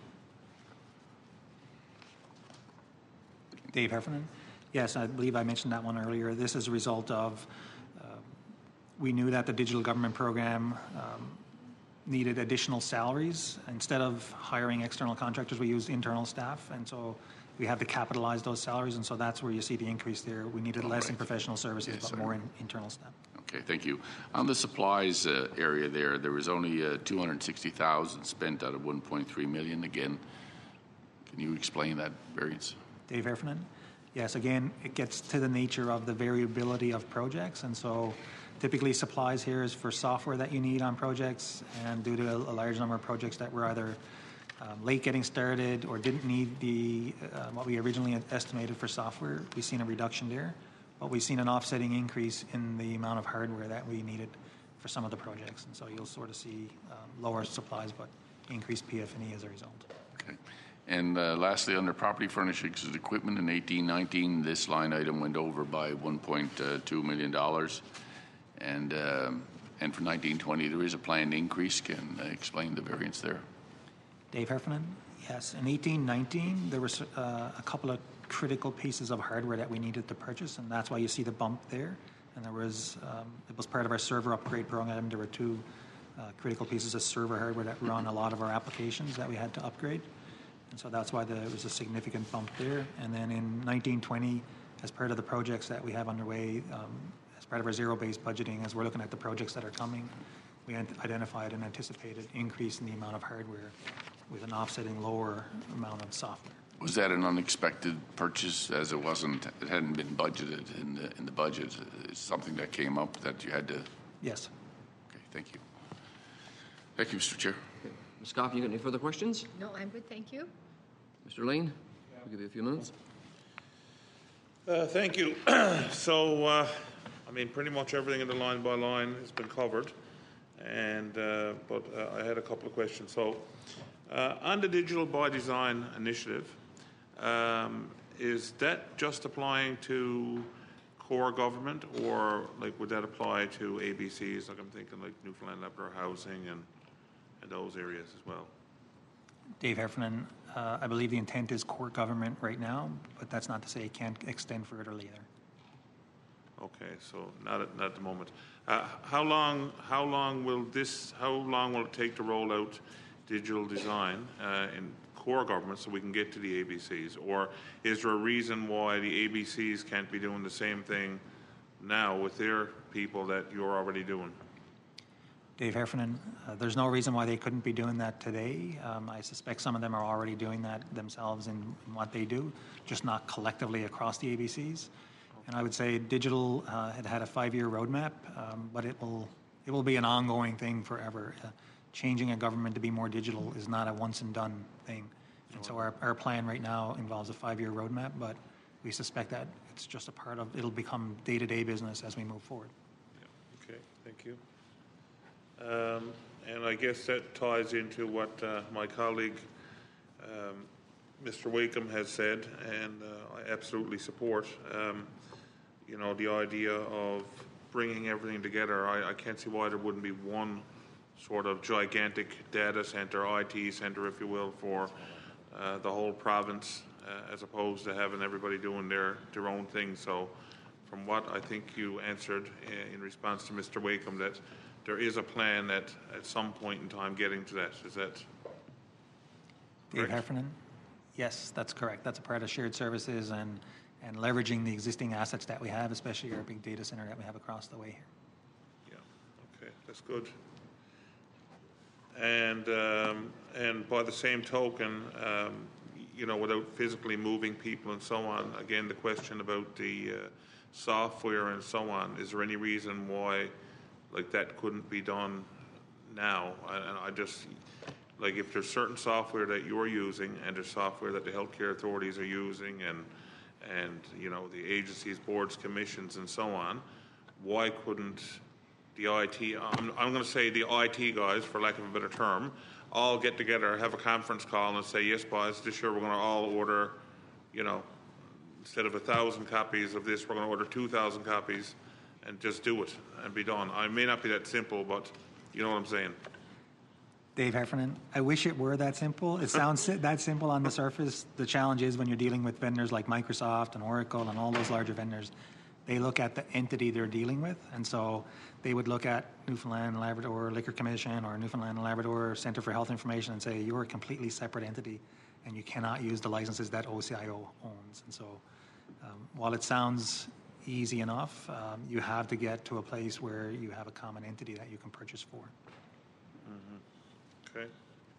Dave Heffernan? Yes, I believe I mentioned that one earlier. This is a result of, uh, we knew that the digital government program um, needed additional salaries. Instead of hiring external contractors, we used internal staff, and so we had to capitalize those salaries, and so that's where you see the increase there. We needed All less right. in professional services, yes, but sir. more in internal staff. Okay, thank you. On the supplies uh, area there, there was only uh, two hundred sixty thousand dollars spent out of one point three million dollars. Again, can you explain that variance? Dave Heffernan? Yes, again, it gets to the nature of the variability of projects, and so typically supplies here is for software that you need on projects, and due to a, a large number of projects that were either um, late getting started or didn't need the uh, what we originally had estimated for software, we've seen a reduction there, but we've seen an offsetting increase in the amount of hardware that we needed for some of the projects, and so you'll sort of see um, lower supplies but increased P F and E as a result. Okay. And uh, lastly, under property furnishings and equipment in eighteen nineteen, this line item went over by one point two million dollars. And, um, and for nineteen twenty, there is a planned increase. Can uh, explain the variance there? Dave Heffernan? Yes. In eighteen nineteen, there was uh, a couple of critical pieces of hardware that we needed to purchase, and that's why you see the bump there. And there was, um, it was part of our server upgrade program. There were two uh, critical pieces of server hardware that run a lot of our applications that we had to upgrade. And so that's why there was a significant bump there. And then in nineteen twenty, as part of the projects that we have underway, um, as part of our zero-based budgeting, as we're looking at the projects that are coming, we identified an anticipated increase in the amount of hardware with an offsetting lower amount of software. Was that an unexpected purchase, as it wasn't, it hadn't been budgeted in the, in the budget? Is something that came up that you had to? Yes. Okay, thank you. Thank you, Mister Chair. Okay. Miz Coffey, you got any further questions? No, I'm good, thank you. Mister Lane, I'll give you a few minutes. Uh, thank you. so, uh, I mean, pretty much everything in the line by line has been covered, and uh, but uh, I had a couple of questions. So, uh, on the Digital by Design initiative, um, is that just applying to core government, or like would that apply to A B Cs? Like I'm thinking like Newfoundland Labrador Housing and, and those areas as well. Dave Heffernan, uh, I believe the intent is core government right now, but that's not to say it can't extend furtherly either. Okay, so not at, not at the moment. Uh, how long? How long will this? How long will it take to roll out digital design uh, in core government so we can get to the A B Cs? Or is there a reason why the A B Cs can't be doing the same thing now with their people that you're already doing? Dave Heffernan, uh, there's no reason why they couldn't be doing that today. Um, I suspect some of them are already doing that themselves in, in what they do, just not collectively across the A B Cs. And I would say digital uh, had had a five-year roadmap, um, but it will it will be an ongoing thing forever. Uh, changing a government to be more digital is not a once-and-done thing. And so our, our plan right now involves a five-year roadmap, but we suspect that it's just a part of, it'll become day-to-day business as we move forward. Yeah. Okay, thank you. Um, and I guess that ties into what uh, my colleague, um, Mister Wakeham, has said, and uh, I absolutely support. Um, you know, the idea of bringing everything together. I, I can't see why there wouldn't be one sort of gigantic data center, I T center, if you will, for uh, the whole province, uh, as opposed to having everybody doing their, their own thing. So from what I think you answered in response to Mister Wakeham, that there is a plan that at some point in time getting to that. Is that Dave correct? Heffernan? Yes, that's correct. That's a part of shared services and, and leveraging the existing assets that we have, especially our big data center that we have across the way here. Yeah, okay, that's good. And um, and by the same token, um, you know, without physically moving people and so on, again, the question about the uh, software and so on, is there any reason why like that couldn't be done now? And I just, like if there's certain software that you're using and there's software that the healthcare authorities are using and, and you know, the agencies, boards, commissions and so on, why couldn't the I T, I'm, I'm going to say the I T guys, for lack of a better term, all get together, have a conference call and say, yes, boys, this year we're going to all order, you know, instead of a thousand copies of this, we're going to order two thousand copies and just do it and be done. I may not be that simple, but you know what I'm saying. Dave Heffernan, I wish it were that simple. It sounds si- that simple on the surface. The challenge is when you're dealing with vendors like Microsoft and Oracle and all those larger vendors, they look at the entity they're dealing with. And so they would look at Newfoundland and Labrador Liquor Commission or Newfoundland and Labrador Center for Health Information and say, you're a completely separate entity and you cannot use the licenses that O C I O owns. And so um, while it sounds easy enough, um, you have to get to a place where you have a common entity that you can purchase for. Mm-hmm. Okay.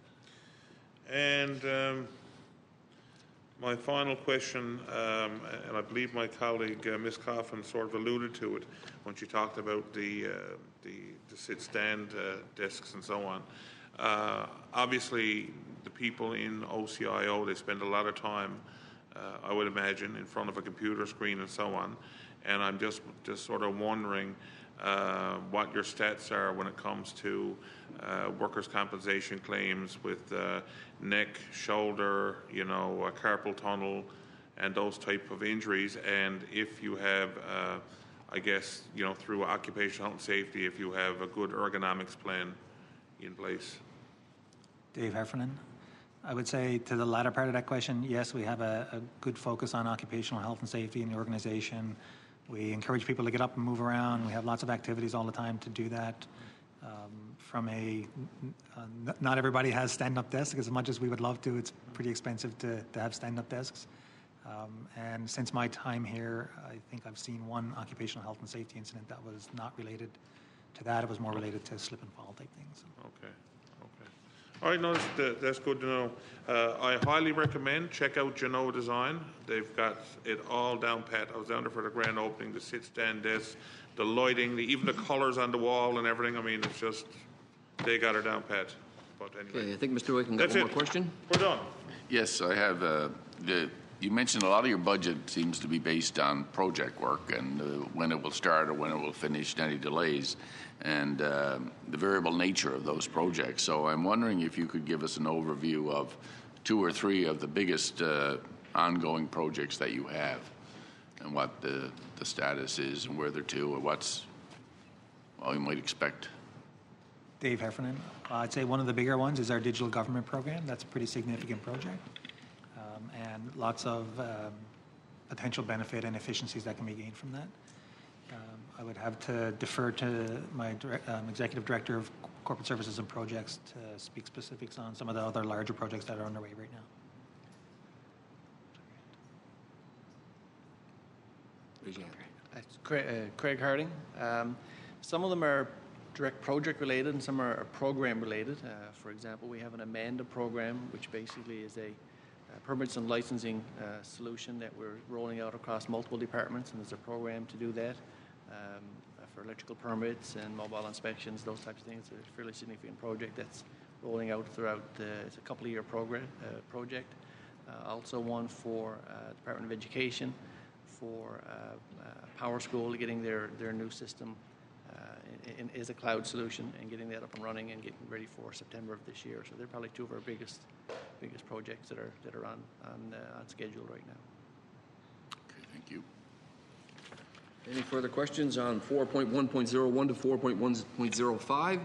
And um, my final question, um, and I believe my colleague uh, Miz Coffin sort of alluded to it when she talked about the uh, the, the sit-stand uh, desks and so on. Uh, obviously, the people in O C I O, they spend a lot of time, uh, I would imagine, in front of a computer screen and so on. And I'm just just sort of wondering uh, what your stats are when it comes to uh, workers' compensation claims with uh, neck, shoulder, you know, a carpal tunnel, and those type of injuries. And if you have, uh, I guess, you know, through occupational health and safety, if you have a good ergonomics plan in place. Dave Heffernan. I would say to the latter part of that question, yes, we have a, a good focus on occupational health and safety in the organization. We encourage people to get up and move around. We have lots of activities all the time to do that. Um, from a, uh, n- not everybody has stand-up desks. As much as we would love to, it's pretty expensive to, to have stand-up desks. Um, and since my time here, I think I've seen one occupational health and safety incident that was not related to that. It was more related to slip and fall type things. Okay. All right, no, that's, that's good to know. Uh, I highly recommend check out Genoa Design. They've got it all down pat. I was down there for the grand opening, the sit-stand desk, the lighting, the, even the colours on the wall and everything. I mean, it's just, they got it down pat. But anyway. Okay, I think Mister Wick can get That's one it. more question. We're done. Yes, I have. Uh, the, you mentioned a lot of your budget seems to be based on project work and uh, when it will start or when it will finish, any delays, and uh, the variable nature of those projects. So I'm wondering if you could give us an overview of two or three of the biggest uh, ongoing projects that you have. and what the, the status is and where they're to, or what's, well, you might expect? Dave Heffernan. Uh, I'd say one of the bigger ones is our digital government program. That's a pretty significant project, um, and lots of um, potential benefit and efficiencies that can be gained from that. Um, I would have to defer to my direct, um, Executive Director of Corporate Services and Projects to speak specifics on some of the other larger projects that are underway right now. That's Craig, uh, Craig Harding. Um, some of them are direct project related and some are program related. Uh, for example, we have an Amanda program, which basically is a uh, permits and licensing uh, solution that we're rolling out across multiple departments, and there's a program to do that um, for electrical permits and mobile inspections, those types of things. It's a fairly significant project that's rolling out throughout the, it's a couple of year program, uh, project. Uh, also one for uh, Department of Education for uh, uh, Power School, getting their, their new system uh, in, in, is a cloud solution and getting that up and running and getting ready for September of this year. So they're probably two of our biggest biggest projects that are that are on on, uh, on schedule right now. Okay, thank you. Any further questions on four point one point oh one to four point one point oh five?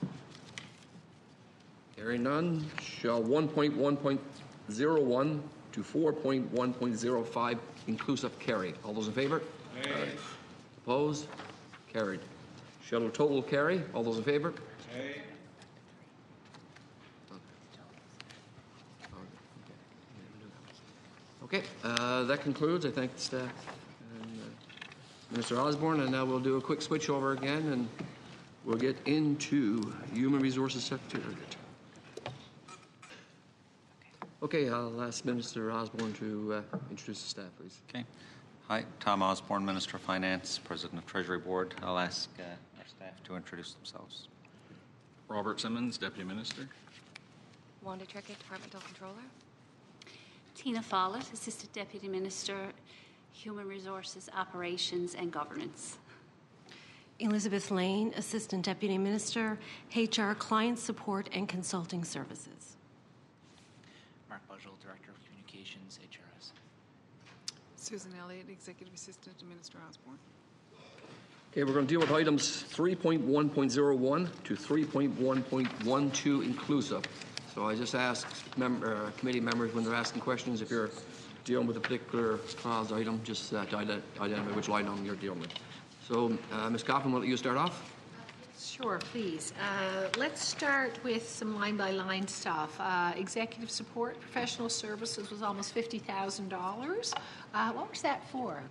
Hearing none, shall one point one point oh one to four point one point oh five inclusive carry? All those in favor? Aye. Opposed? Carried. Shall the total carry? All those in favor? Aye. Okay, uh, that concludes. I thank the staff and uh, Minister Osborne, and now we'll do a quick switch over again, and we'll get into Human Resources Secretariat. Okay, I'll ask Minister Osborne to uh, introduce the staff, please. Okay. Hi, Tom Osborne, Minister of Finance, President of Treasury Board. I'll ask uh, our staff to introduce themselves. Robert Simmons, Deputy Minister. Wanda Trickett, Departmental Controller. Tina Follett, Assistant Deputy Minister, Human Resources, Operations and Governance. Elizabeth Lane, Assistant Deputy Minister, H R, Client Support and Consulting Services. Mark Budgell, Director of Communications, H R S. Susan Elliott, Executive Assistant to Minister Osborne. Okay, we're going to deal with items three point one point oh one to three point one point one two inclusive. So I just ask mem uh, committee members when they're asking questions, if you're dealing with a particular clause item, just uh, to ident identify which line item you're dealing with. So, uh, Miz Coffin, will let you start off? Sure, please. Uh, let's start with some line-by-line stuff. Uh, executive support, professional services was almost fifty thousand dollars. Uh, what was that for?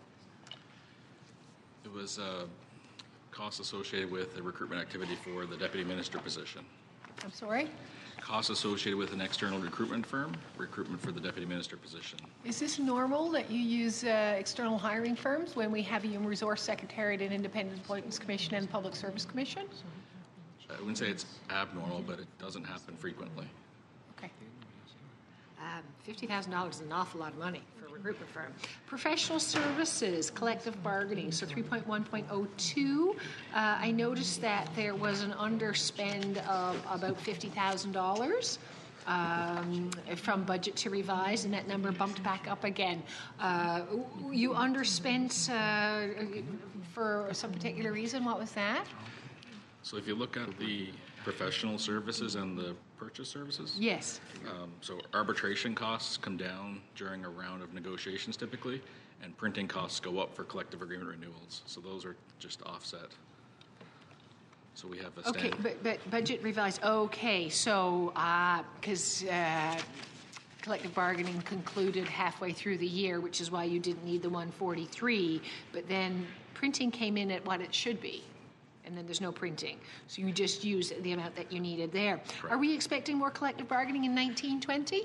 It was uh, costs associated with the recruitment activity for the Deputy Minister position. I'm sorry? Costs associated with an external recruitment firm, recruitment for the Deputy Minister position. Is this normal that you use uh, external hiring firms when we have a Human Resource Secretariat and Independent Appointments Commission and Public Service Commission? I wouldn't say it's abnormal, but it doesn't happen frequently. Okay. Um, fifty thousand dollars is an awful lot of money for a recruitment firm. Professional services, collective bargaining, so three point one point oh two. Uh, I noticed that there was an underspend of about fifty thousand dollars. Um, from budget to revise, and that number bumped back up again. Uh, you underspent uh, for some particular reason. What was that? So if you look at the professional services and the purchase services, yes. Um, so arbitration costs come down during a round of negotiations typically, and printing costs go up for collective agreement renewals. So those are just offset. So we have a Okay, standard. but, but budget revised. Okay, so because uh, uh, collective bargaining concluded halfway through the year, which is why you didn't need the one forty-three. But then printing came in at what it should be, and then there's no printing. So you just use the amount that you needed there. Correct. Are we expecting more collective bargaining in nineteen twenty?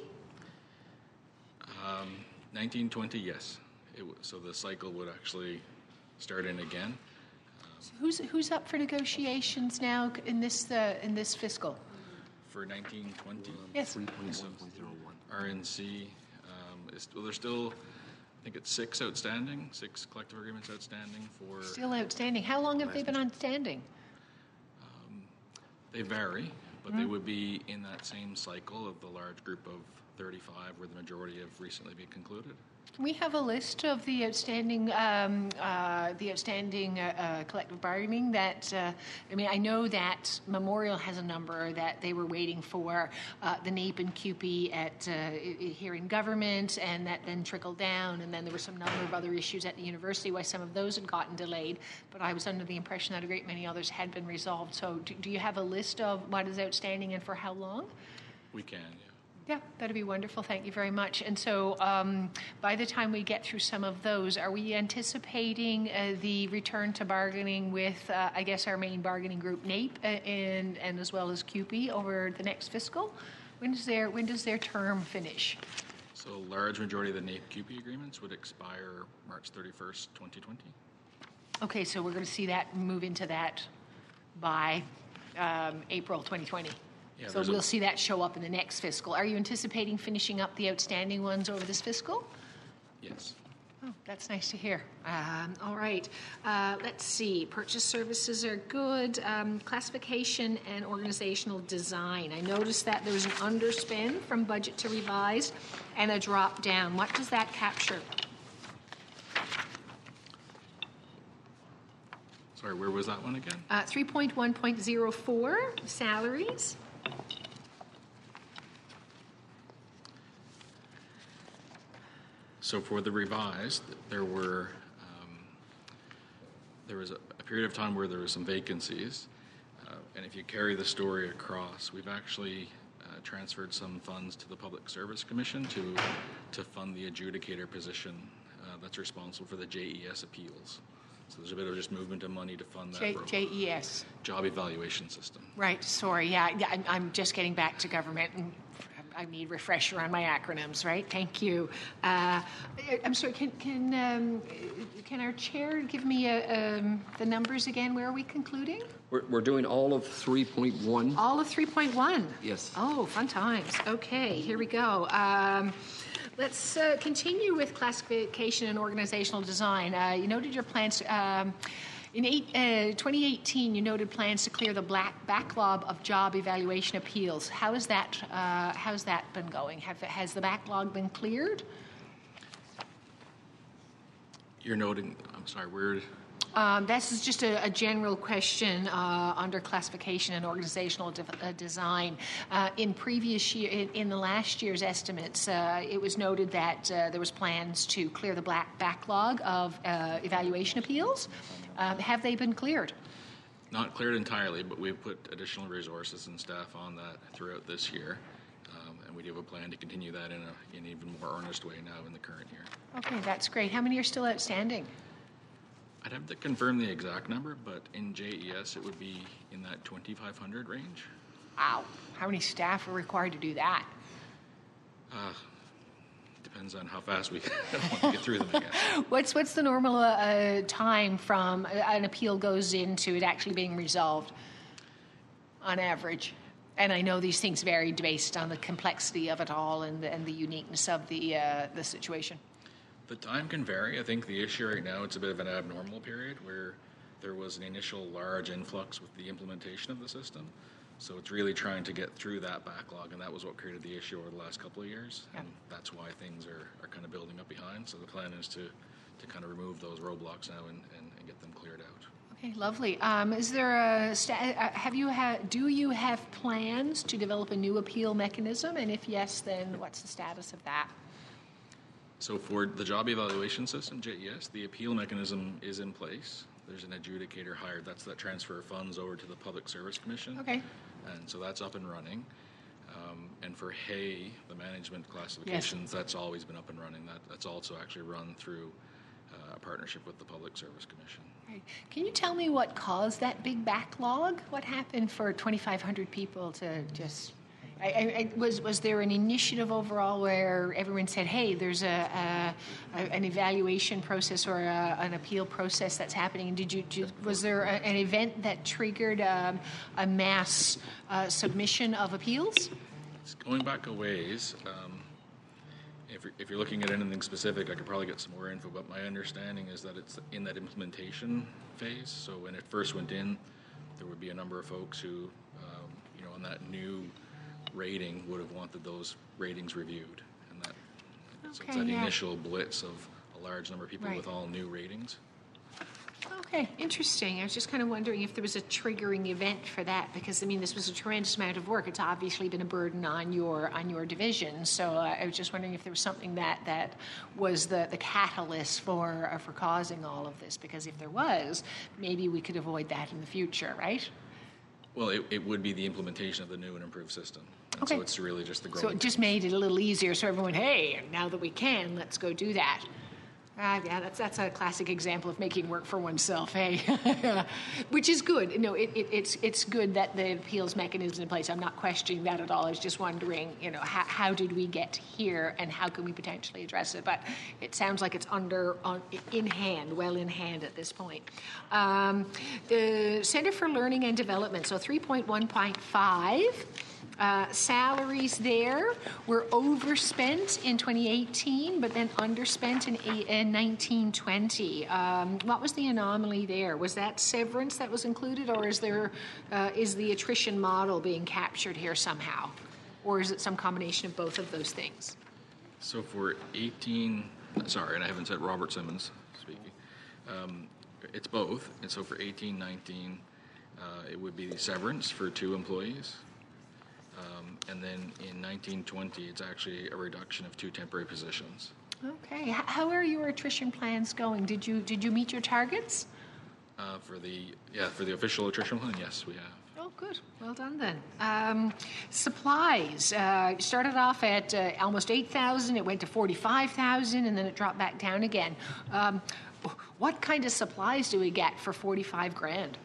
Um, nineteen twenty, yes. It w so the cycle would actually start in again. So who's who's up for negotiations now in this uh, in this fiscal? For nineteen twenty, Yes. so R N C, um, is, well, there's still, I think it's six outstanding, six collective agreements outstanding for. Still outstanding. How long have they been outstanding? Um, they vary, but Hmm. they would be in that same cycle of the large group of thirty-five, where the majority have recently been concluded. Can we have a list of the outstanding, um, uh, the outstanding uh, uh, collective bargaining that, uh, I mean, I know that Memorial has a number that they were waiting for, uh, the NAPE and C U P E at, uh, i- i- here in government, and that then trickled down, and then there were some number of other issues at the university why some of those had gotten delayed, but I was under the impression that a great many others had been resolved. So do, do you have a list of what is outstanding and for how long? We can, yeah. Yeah, that'd be wonderful. Thank you very much. And so um, by the time we get through some of those, are we anticipating uh, the return to bargaining with, uh, I guess, our main bargaining group, NAPE, uh, and, and as well as C U P E over the next fiscal? When does their, when does their term finish? So a large majority of the NAPE C U P E agreements would expire March thirty-first, twenty twenty. Okay, so we're going to see that move into that by um, April twenty twenty. Yeah, So there's a- we'll see that show up in the next fiscal. Are you anticipating finishing up the outstanding ones over this fiscal? Yes. Oh, that's nice to hear. Um, all right. Uh, let's see. Purchase services are good. Um, classification and organizational design. I noticed that there was an underspend from budget to revised and a drop down. What does that capture? Sorry, where was that one again? Uh, three point one point zero four, salaries. So for the revised, there were, um, there was a, a period of time where there were some vacancies. Uh, and if you carry the story across, we've actually uh, transferred some funds to the Public Service Commission to, to fund the adjudicator position uh, that's responsible for the J E S appeals. So there's a bit of just movement of money to fund that J- role. J E S. Job evaluation system. Right. Sorry. Yeah. yeah I'm, I'm just getting back to government, and I need refresher on my acronyms. Right. Thank you. Uh, I'm sorry. Can can um, can our chair give me a, um, the numbers again? Where are we concluding? We're, we're doing all of three point one. All of three point one. Yes. Oh, fun times. Okay. Here we go. Um, Let's uh, continue with classification and organizational design. Uh, you noted your plans um, in eight, uh, twenty eighteen. You noted plans to clear the black backlog of job evaluation appeals. How is that? Uh, how's that been going? Have, has the backlog been cleared? You're noting, I'm sorry, where? Um, this is just a, a general question uh, under classification and organizational de- uh, design. Uh, in previous year, in, in the last year's estimates, uh, it was noted that uh, there was plans to clear the black backlog of uh, evaluation appeals. Um, have they been cleared? Not cleared entirely, but we've put additional resources and staff on that throughout this year. Um, and we do have a plan to continue that in, a, in an even more earnest way now in the current year. Okay, that's great. How many are still outstanding? I'd have to confirm the exact number, but in J E S it would be in that twenty-five hundred range. Wow. How many staff are required to do that? Uh, depends on how fast we want to get through them, I guess. What's what's the normal uh, time from an appeal goes into it actually being resolved on average? And I know these things vary based on the complexity of it all and the, and the uniqueness of the uh, the situation. The time can vary. I think the issue right now, it's a bit of an abnormal period where there was an initial large influx with the implementation of the system. So it's really trying to get through that backlog, and that was what created the issue over the last couple of years. Yeah. And that's why things are, are kind of building up behind. So the plan is to, to kind of remove those roadblocks now and, and, and get them cleared out. Okay, lovely. Um, is there a sta- uh, have you ha- do you have plans to develop a new appeal mechanism? And if yes, then what's the status of that? So for the job evaluation system, J E S, the appeal mechanism is in place. There's an adjudicator hired. That's that transfer of funds over to the Public Service Commission. Okay. And so that's up and running. Um, and for H A Y, the management classifications, that's always been up and running. That, that's also actually run through uh, a partnership with the Public Service Commission. Right. Can you tell me what caused that big backlog? What happened for twenty-five hundred people to just... I, I, I, was was there an initiative overall where everyone said, "Hey, there's a, a, a an evaluation process or a, an appeal process that's happening"? And did you, did, was there a, an event that triggered um, a mass uh, submission of appeals? It's going back a ways. Um, if you're, if you're looking at anything specific, I could probably get some more info. But my understanding is that it's in that implementation phase. So when it first went in, there would be a number of folks who, um, you know, on that new rating would have wanted those ratings reviewed, and that So Okay, it's that yeah. initial blitz of a large number of people Right. with all new ratings. Okay, interesting. I was just kind of wondering if there was a triggering event for that, because I mean, this was a tremendous amount of work. It's obviously been a burden on your on your division. So uh, I was just wondering if there was something that that was the, the catalyst for uh, for causing all of this. Because if there was, maybe we could avoid that in the future, right? Well, it, it would be the implementation of the new and improved system. And Okay. So it's really just the growth. So it just made it a little easier. So everyone, hey, now that we can, let's go do that. Ah, yeah, that's that's a classic example of making work for oneself, hey, which is good. No, it, it, it's it's good that the appeals mechanism is in place. I'm not questioning that at all. I was just wondering, you know, how, how did we get here, and how can we potentially address it? But it sounds like it's under on, in hand, well in hand at this point. Um, the Centre for Learning and Development, so three point one point five. Uh, salaries there were overspent in twenty eighteen, but then underspent in, eight, in nineteen twenty. Um, what was the anomaly there? Was that severance that was included, or is there uh, is the attrition model being captured here somehow, or is it some combination of both of those things? So for eighteen, sorry, and I haven't said Robert Simmons speaking. Um, it's both, and so for eighteen nineteen, uh, it would be the severance for two employees. Um, and then in nineteen twenty, it's actually a reduction of two temporary positions. Okay. H- how are your attrition plans going? Did you did you meet your targets? Uh, for the yeah for the official attrition plan, yes, we have. Oh, good. Well done then. Um, supplies uh, started off at uh, almost eight thousand. It went to forty-five thousand, and then it dropped back down again. Um, what kind of supplies do we get for forty-five grand?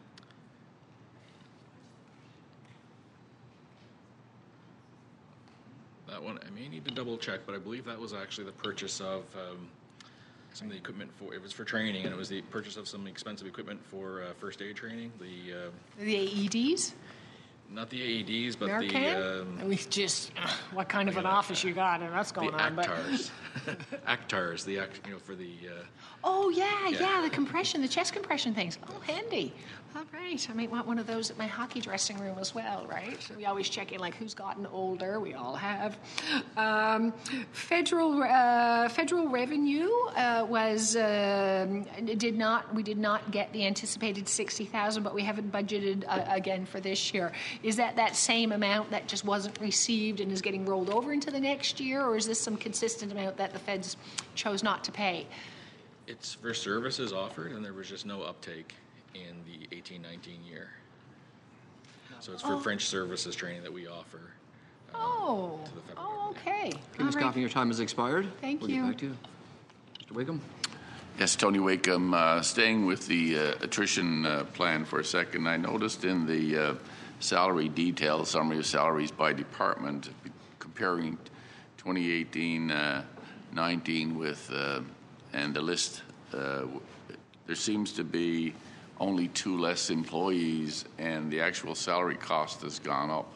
That one, I may need to double check, but I believe that was actually the purchase of um, some of the equipment for, it was for training, and it was the purchase of some expensive equipment for uh, first aid training. The uh, The A E Ds? Not the A E Ds, but Narcan? the... Um, And we just, uh, what kind of an office you got, and that's going the on. But Actars. Actars, the, act- you know, for the... Uh, oh, yeah, yeah, Yeah. the compression, the chest compression things. Oh, handy. All right. I might want one of those at my hockey dressing room as well, right? We always check in, like, who's gotten older. We all have. Um, federal uh, federal revenue uh, was um did not we did not get the anticipated sixty thousand, but we haven't budgeted uh, again for this year. Is that that same amount that just wasn't received and is getting rolled over into the next year, or is this some consistent amount that the feds chose not to pay? it's for services offered, and there was just no uptake in the eighteen nineteen year. So it's for Oh. French services training that we offer. Oh, oh, okay. Okay, All Miz right. Coffin, your time has expired. Thank We'll you. get back to you. Mister Wakeham? Yes, Tony Wakeham, uh, staying with the uh, attrition uh, plan for a second, I noticed in the uh, salary detail, summary of salaries by department, comparing twenty eighteen nineteen with, uh, and the list, uh, there seems to be only two less employees, and the actual salary cost has gone up.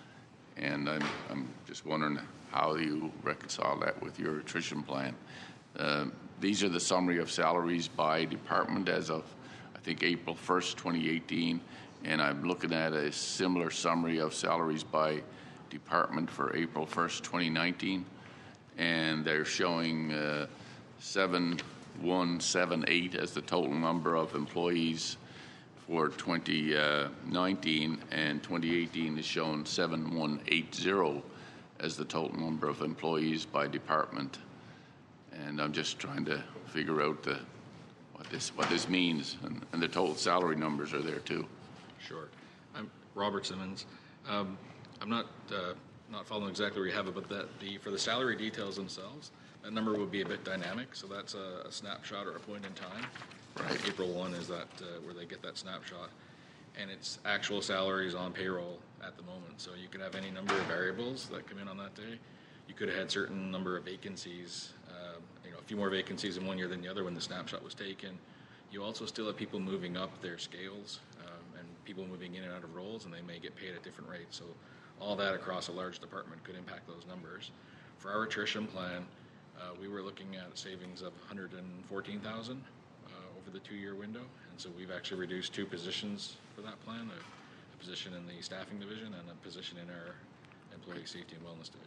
And I'm, I'm just wondering how you reconcile that with your attrition plan. Uh, these are the summary of salaries by department as of, I think, April first, twenty eighteen, and I'm looking at a similar summary of salaries by department for April first, twenty nineteen, and they're showing uh, seven one seven eight as the total number of employees for twenty nineteen, and twenty eighteen is shown seven one eight zero as the total number of employees by department. And I'm just trying to figure out the, what this what this means, and, and the total salary numbers are there too. Sure. I'm Robert Simmons. Um, I'm not uh, not following exactly where you have it, but that the for the salary details themselves, that number would be a bit dynamic. So that's a, a snapshot or a point in time. Right. April first is that uh, where they get that snapshot, and it's actual salaries on payroll at the moment. So you could have any number of variables that come in on that day. You could have had certain number of vacancies, uh, you know, a few more vacancies in one year than the other when the snapshot was taken. You also still have people moving up their scales um, and people moving in and out of roles, and they may get paid at different rates. So all that across a large department could impact those numbers. For our attrition plan, uh, we were looking at savings of one hundred fourteen thousand dollars uh, over the two-year window, and so we've actually reduced two positions for that plan, a, a position in the staffing division and a position in our employee safety and wellness division.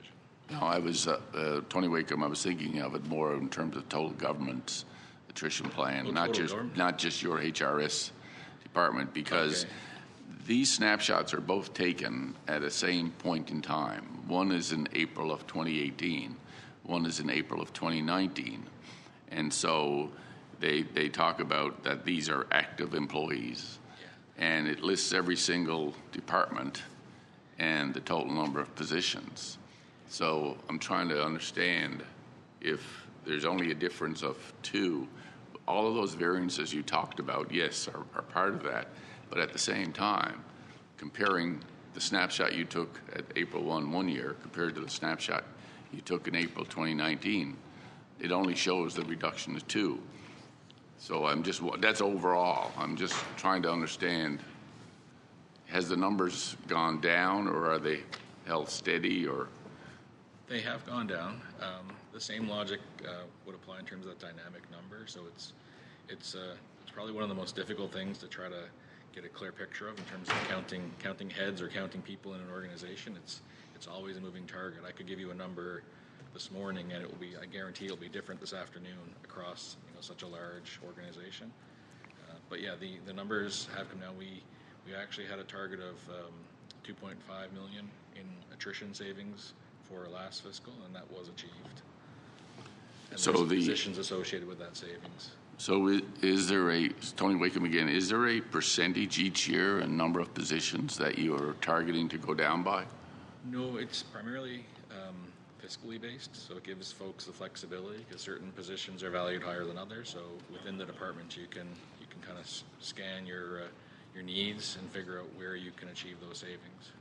No, I was, uh, uh, Tony Wakeham, I was thinking of it more in terms of total government attrition plan, Oh, not total just government? not just your H R S department, because Okay. these snapshots are both taken at the same point in time. One is in April of twenty eighteen, one is in April of twenty nineteen. And so they, they talk about that these are active employees. And it lists every single department and the total number of positions. So I'm trying to understand if there's only a difference of two. All of those variances you talked about, yes, are, are part of that. But at the same time, comparing the snapshot you took at April first one year compared to the snapshot you took in April twenty nineteen, it only shows the reduction of two. So I'm just, that's overall. I'm just trying to understand, has the numbers gone down or are they held steady or? They have gone down. Um, the same logic uh, would apply in terms of that dynamic number. So it's it's uh, it's probably one of the most difficult things to try to get a clear picture of in terms of counting counting heads or counting people in an organization. It's it's always a moving target. I could give you a number this morning, and it will be, I guarantee it'll be different this afternoon across, you know, such a large organization. Uh, but yeah, the, the numbers have come down. We we actually had a target of um, two point five million in attrition savings for last fiscal, and that was achieved. And So there's the- positions associated with that savings. So i- is there a, Tony Wakeham again, is there a percentage each year and number of positions that you are targeting to go down by? No, it's primarily um, fiscally based, so it gives folks the flexibility because certain positions are valued higher than others. So within the department, you can you can kind of s- scan your uh, your needs and figure out where you can achieve those savings.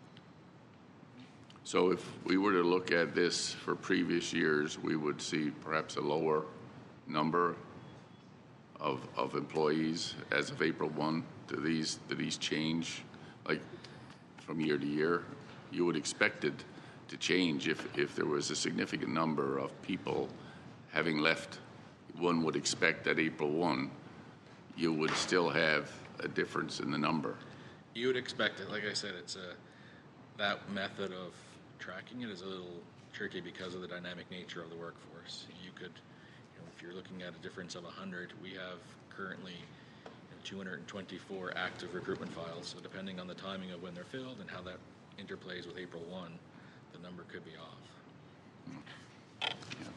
So if we were to look at this for previous years, we would see perhaps a lower number of, of employees as of April first. Do these, do these change like from year to year? You would expect it to change if, if there was a significant number of people having left. One would expect that April first, you would still have a difference in the number. You would expect it. Like I said, it's a that method of tracking it is a little tricky because of the dynamic nature of the workforce. You could, you know, if you're looking at a difference of one hundred, we have currently you know, two hundred twenty-four active recruitment files. So depending on the timing of when they're filled and how that interplays with April first, the number could be off.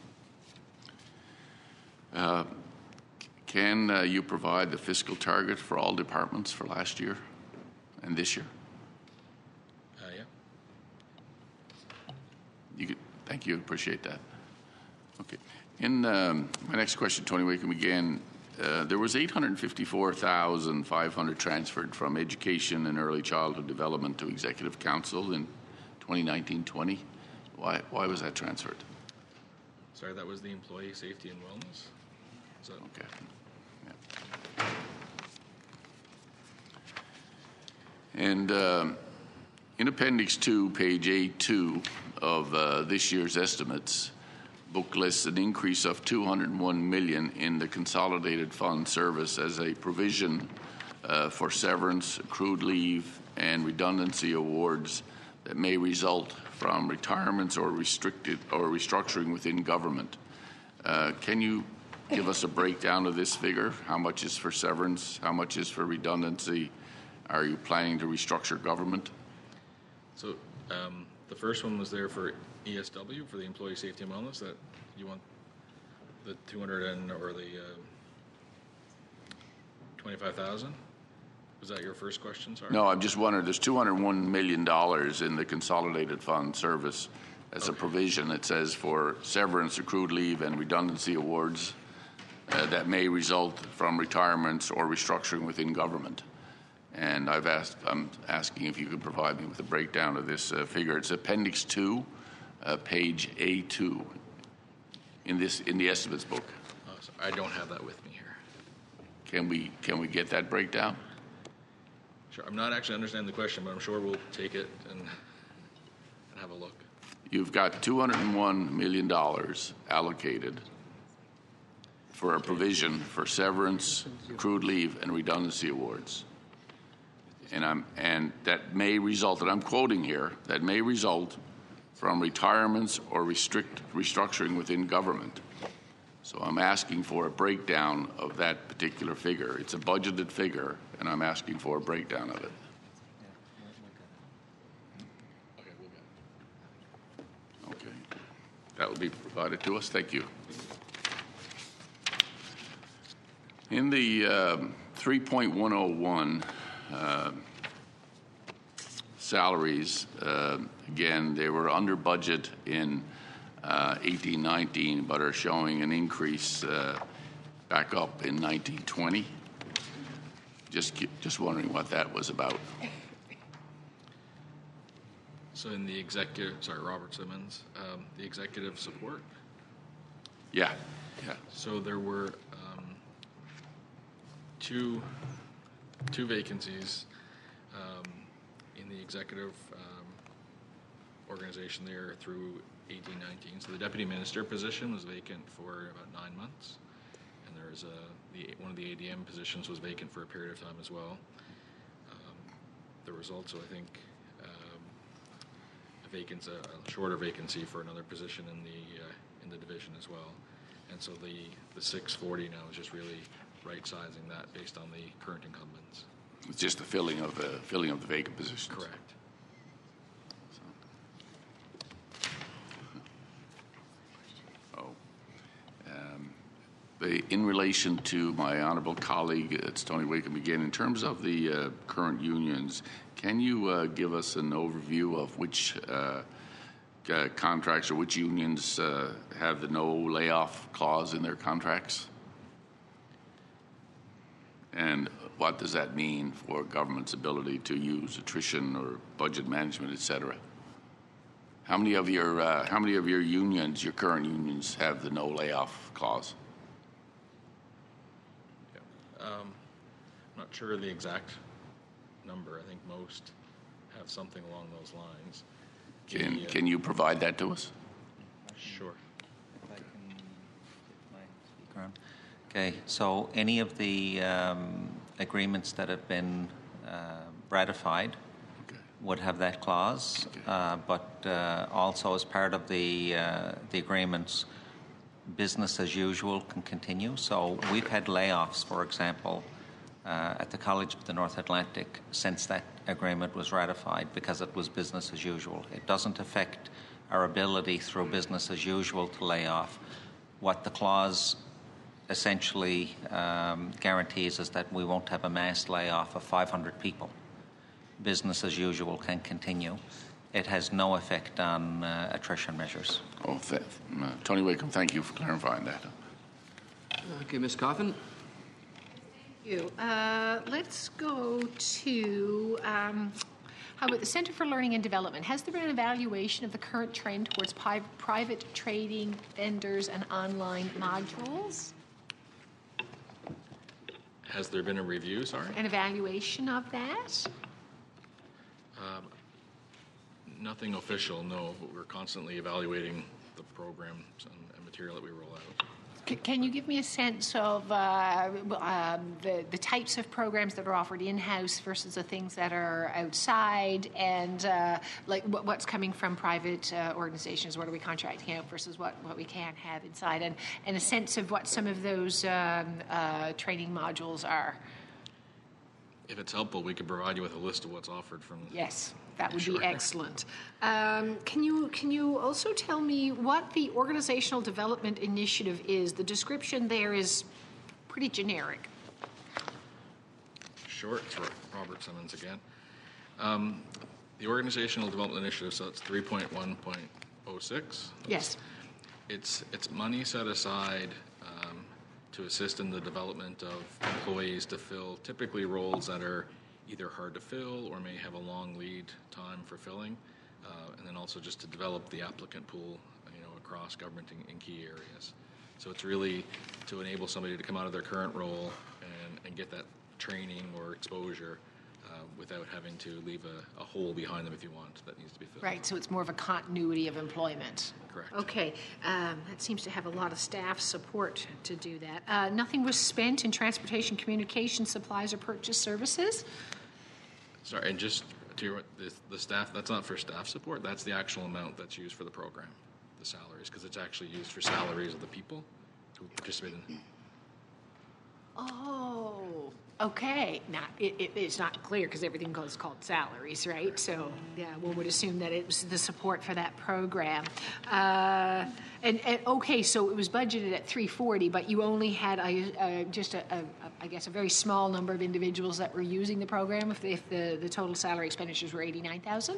Uh, can uh, you provide the fiscal target for all departments for last year and this year? Uh, yeah. You could, thank you. Appreciate that. Okay. In um, my next question, Tony Wakeham again. Uh, there was eight hundred fifty-four thousand five hundred transferred from education and early childhood development to executive council in twenty nineteen twenty. Why, why was that transferred? Sorry, that was the employee safety and wellness. So okay. Yeah. And um, in Appendix two, page A two of uh, this year's estimates, book lists an increase of two hundred one million dollars in the consolidated fund service as a provision uh, for severance, accrued leave, and redundancy awards that may result from retirements or restricted or restructuring within government. Uh, can you give us a breakdown of this figure? How much is for severance? How much is for redundancy? Are you planning to restructure government? So um, the first one was there for E S W, for the employee safety and wellness. That you want the two hundred and or the uh, twenty-five thousand. Was that your first question? Sorry. No, I'm just wondering. There's two hundred one million dollars in the consolidated fund service as okay. a provision. It says for severance, accrued leave, and redundancy awards uh, that may result from retirements or restructuring within government. And I've asked, I'm asking if you could provide me with a breakdown of this uh, figure. It's Appendix two, uh, page A two, in this in the estimates book. Oh, so I don't have that with me here. Can we can we get that breakdown? Sure. I'm not actually understanding the question, but I'm sure we'll take it and and have a look. You've got two hundred one million dollars allocated for a provision for severance, accrued leave, and redundancy awards. And I'm and that may result, and I'm quoting here, that may result from retirements or restrict restructuring within government. So I'm asking for a breakdown of that particular figure. It's a budgeted figure, and I'm asking for a breakdown of it. Okay. That will be provided to us. Thank you. In the um, three point one oh one uh, salaries, uh, again, they were under budget in uh, eighteen nineteen, but are showing an increase uh, back up in nineteen twenty. Just, just wondering what that was about. So in the executive, sorry, Robert Simmons, um, the executive support? Yeah, yeah. So there were um, two, two vacancies um, in the executive um, organization there through eighteen nineteen. So the deputy minister position was vacant for about nine months, and there was a the one of the A D M positions was vacant for a period of time as well. Um, there was also, I think, um, a vacancy, a shorter vacancy for another position in the uh, in the division as well. And so the the six forty now is just really right sizing that based on the current incumbents. It's just the filling of the filling of the vacant positions. Correct. Oh, um, the, in relation to my honourable colleague, it's Tony Wakeham again. In terms of the uh, current unions, can you uh, give us an overview of which uh, uh, contracts or which unions uh, have the no layoff clause in their contracts? And what does that mean for government's ability to use attrition or budget management, et cetera? How many of your uh, how many of your unions, your current unions, have the no layoff clause? Yeah. Um, I'm not sure of the exact number. I think most have something along those lines. Can the, uh, can you provide that to us? Sure. If I can get my speaker on. Okay, so any of the um, agreements that have been uh, ratified okay. would have that clause, okay. uh, but uh, also as part of the uh, the agreements, business as usual can continue. So we've had layoffs, for example, uh, at the College of the North Atlantic since that agreement was ratified because it was business as usual. It doesn't affect our ability through business as usual to lay off. What the clause essentially um, guarantees is that we won't have a mass layoff of five hundred people. Business as usual can continue. It has no effect on uh, attrition measures. Oh, th- uh, Tony Wakeham, thank you for clarifying that. Okay, Miz Coffin. Thank you. Uh, let's go to um, how about the Centre for Learning and Development? Has there been an evaluation of the current trend towards pi- private trading, vendors, and online modules? Has there been a review, sorry? An evaluation of that? Um, nothing official, no. We're constantly evaluating the programs and, and material that we roll out. C- can you give me a sense of uh, um, the, the types of programs that are offered in-house versus the things that are outside, and uh, like what, what's coming from private uh, organizations? What are we contracting out versus what, what we can have inside, and, and a sense of what some of those um, uh, training modules are? If it's helpful, we could provide you with a list of what's offered from. Yes, that would Sure. be excellent. Um, can you can you also tell me what the organizational development initiative is? The description there is pretty generic. Sure, it's Robert Simmons again. Um, the Organizational Development Initiative, so it's three point one point oh six. Yes. It's it's money set aside um, to assist in the development of employees to fill typically roles that are either hard to fill or may have a long lead time for filling, uh, and then also just to develop the applicant pool, you know, across government in, in key areas. So it's really to enable somebody to come out of their current role and, and get that training or exposure uh, without having to leave a, a hole behind them, if you want, that needs to be filled. Right, so it's more of a continuity of employment. Correct. Okay, um, that seems to have a lot of staff support to do that. Uh, nothing was spent in transportation, communication, supplies, or purchase services? Sorry, and just To your, the, the staff, that's not for staff support. That's the actual amount that's used for the program, the salaries, because it's actually used for salaries of the people who participate in. Oh, okay. Now, it, it, it's not clear because everything goes called salaries, right? So, yeah, one would assume that it was the support for that program. Uh, and, and okay, so it was budgeted at three forty, but you only had a, uh, just a, a, a, I guess, a very small number of individuals that were using the program. If, if the, the total salary expenditures were eighty-nine thousand.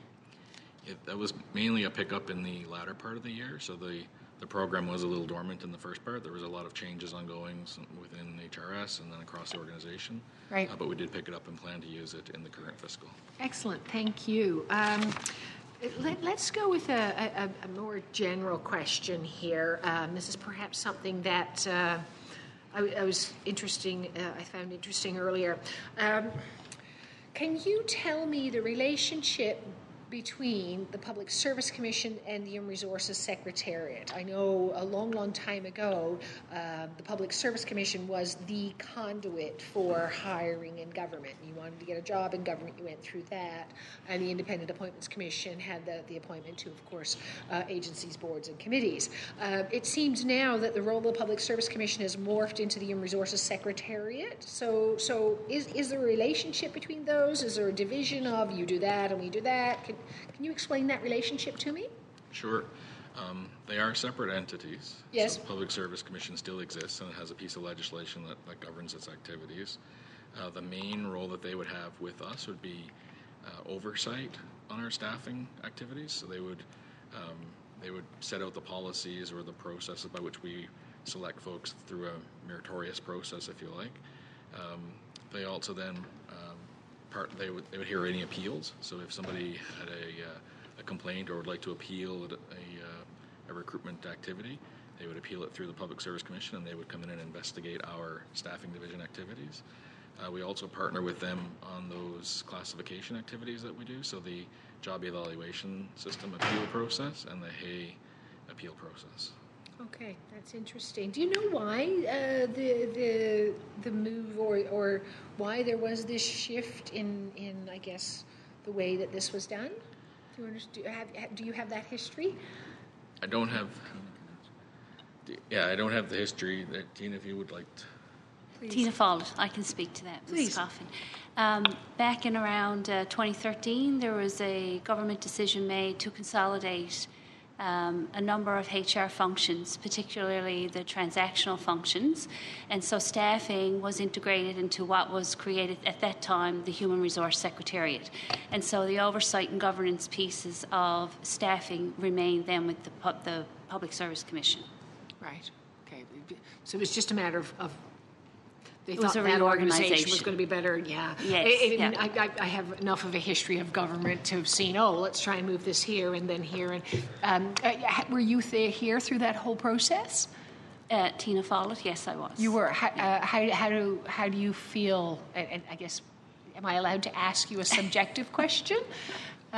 It, that was mainly a pickup in the latter part of the year. So the the program was a little dormant in the first part. There was a lot of changes ongoing within H R S and then across the organization. Right. Uh, but we did pick it up and plan to use it in the current fiscal. Excellent. Thank you. Um, let, let's go with a, a, a more general question here. Um, this is perhaps something that uh, I, I was interesting. Uh, I found interesting earlier. Um, can you tell me the relationship between the Public Service Commission and the Human Resources Secretariat? I know a long, long time ago, uh, the Public Service Commission was the conduit for hiring in government. You wanted to get a job in government, you went through that. And the Independent Appointments Commission had the, the appointment to, of course, uh, agencies, boards, and committees. Uh, it seems now that the role of the Public Service Commission has morphed into the Human Resources Secretariat. So, so is, is there a relationship between those? Is there a division of you do that and we do that? Can, Can you explain that relationship to me? Sure. Um, they are separate entities. Yes. So the Public Service Commission still exists and it has a piece of legislation that, that governs its activities. Uh, the main role that they would have with us would be uh, oversight on our staffing activities. So they would um, they would set out the policies or the processes by which we select folks through a meritorious process, if you like. Um, they also then um, part they would they would hear any appeals. So if somebody had a uh, a complaint or would like to appeal a, a, uh, a recruitment activity, they would appeal it through the Public Service Commission, and they would come in and investigate our staffing division activities. Uh, we also partner with them on those classification activities that we do, so the Job Evaluation System appeal process and the Hay appeal process. Okay, that's interesting. Do you know why uh, the the the move, or or why there was this shift in in I guess the way that this was done? Do you understand? Have, do you have that history? I don't have. Yeah, I don't have the history. That Tina, if you would like to. Please. Tina Follett, I can speak to that, Miz Coffin. Um, back in around uh, twenty thirteen, there was a government decision made to consolidate um, a number of H R functions, particularly the transactional functions, and so staffing was integrated into what was created at that time, the Human Resource Secretariat. And so the oversight and governance pieces of staffing remained then with the, pu- the Public Service Commission. Right. Okay. So it was just a matter of, of they it thought was a that organization reorganization. was going to be better. Yeah. Yes. It, it, yeah. I, I have enough of a history of government to have seen, oh, let's try and move this here and then here. And um, uh, were you there here through that whole process? Uh, Tina Follett, yes, I was. You were. How, uh, how, how do how do you feel? And, and I guess, am I allowed to ask you a subjective question? Uh,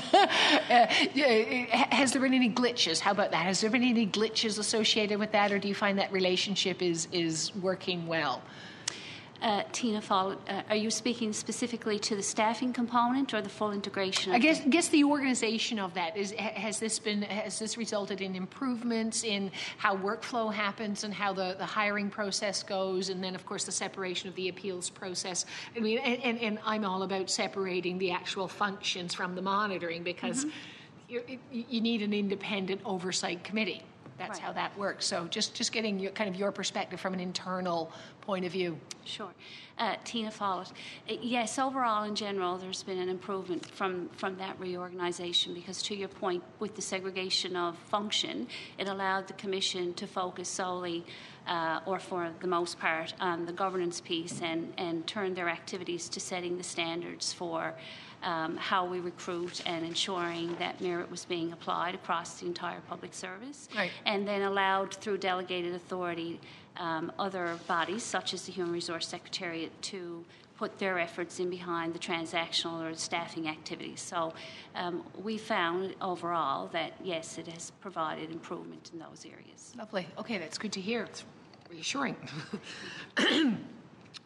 has there been any glitches? How about that? Has there been any glitches associated with that, or do you find that relationship is is working well? Uh, Tina Follett, uh, are you speaking specifically to the staffing component or the full integration? Of I guess the- guess the organization of that is has this been has this resulted in improvements in how workflow happens and how the, the hiring process goes, and then of course the separation of the appeals process. I mean, and, and, and I'm all about separating the actual functions from the monitoring because Mhm. you, you need an independent oversight committee. That's Right. how that works. So just just getting your, kind of your perspective from an internal point of view. Sure. Uh, Tina Follett. Uh, yes, overall in general, there's been an improvement from, from that reorganization because, to your point, with the segregation of function, it allowed the Commission to focus solely, uh, or for the most part, on the governance piece and, and turn their activities to setting the standards for Um, how we recruit and ensuring that merit was being applied across the entire public service. Right. And then allowed through delegated authority um, other bodies, such as the Human Resource Secretariat, to put their efforts in behind the transactional or the staffing activities. So um, we found overall that, yes, it has provided improvement in those areas. Lovely. Okay, that's good to hear. It's reassuring.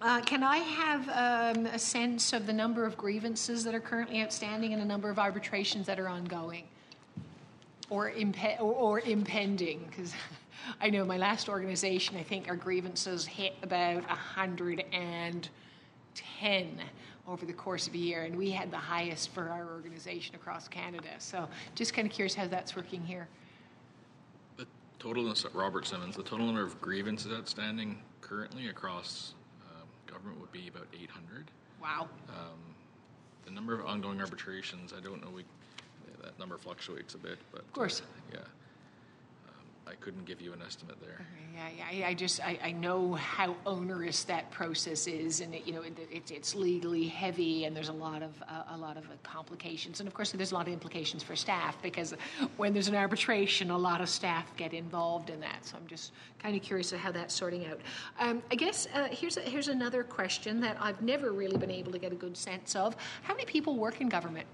Uh, can I have um, a sense of the number of grievances that are currently outstanding and the number of arbitrations that are ongoing or, impe- or, or impending? Because I know my last organization, I think our grievances hit about one hundred ten over the course of a year, and we had the highest for our organization across Canada. So just kind of curious how that's working here. The total, Robert Simmons, the total number of grievances outstanding currently across um, government would be about eight hundred. Wow. Um, the number of ongoing arbitrations, I don't know, we, that number fluctuates a bit, but of course. Uh, yeah. I couldn't give you an estimate there. Okay, yeah, yeah, I just I, I know how onerous that process is, and it, you know it, it, it's legally heavy, and there's a lot of uh, a lot of uh, complications, and of course there's a lot of implications for staff because when there's an arbitration, a lot of staff get involved in that. So I'm just kind of curious of how that's sorting out. Um, I guess uh, here's a, here's another question that I've never really been able to get a good sense of: how many people work in government?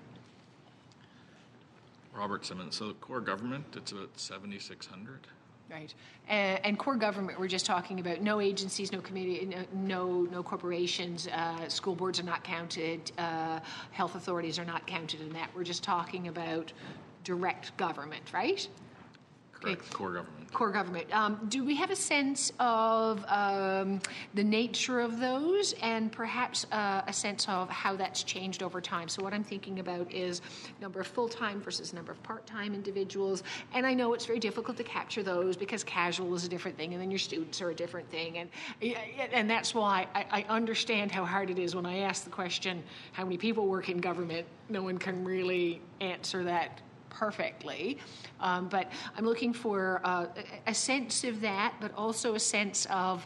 Robert Simmons. So core government, it's about seventy-six hundred. Right. And, and core government, we're just talking about no agencies, no committee, no no, no corporations, uh, school boards are not counted, uh, health authorities are not counted in that. We're just talking about direct government, right? Correct. Okay. Core government. Core government. Um, do we have a sense of um, the nature of those and perhaps uh, a sense of how that's changed over time? So what I'm thinking about is number of full-time versus number of part-time individuals. And I know it's very difficult to capture those because casual is a different thing and then your students are a different thing. And, and that's why I, I understand how hard it is when I ask the question, how many people work in government? No one can really answer that perfectly, um, but I'm looking for uh, a sense of that, but also a sense of,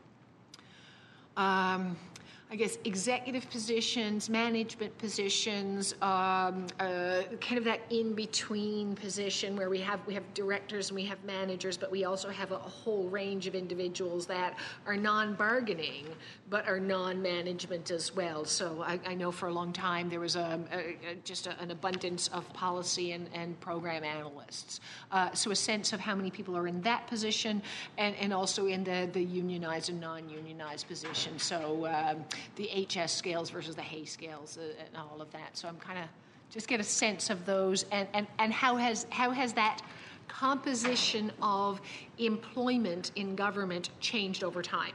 um, I guess, executive positions, management positions, um, uh, kind of that in-between position where we have we have directors and we have managers, but we also have a, a whole range of individuals that are non-bargaining, but are non-management as well. So I, I know for a long time there was a, a, a, just a, an abundance of policy and, and program analysts. Uh, so a sense of how many people are in that position and, and also in the, the unionized and non-unionized position. So um, the H S scales versus the Hay scales uh, and all of that. So I'm kind of just get a sense of those and, and, and how has how has that composition of employment in government changed over time?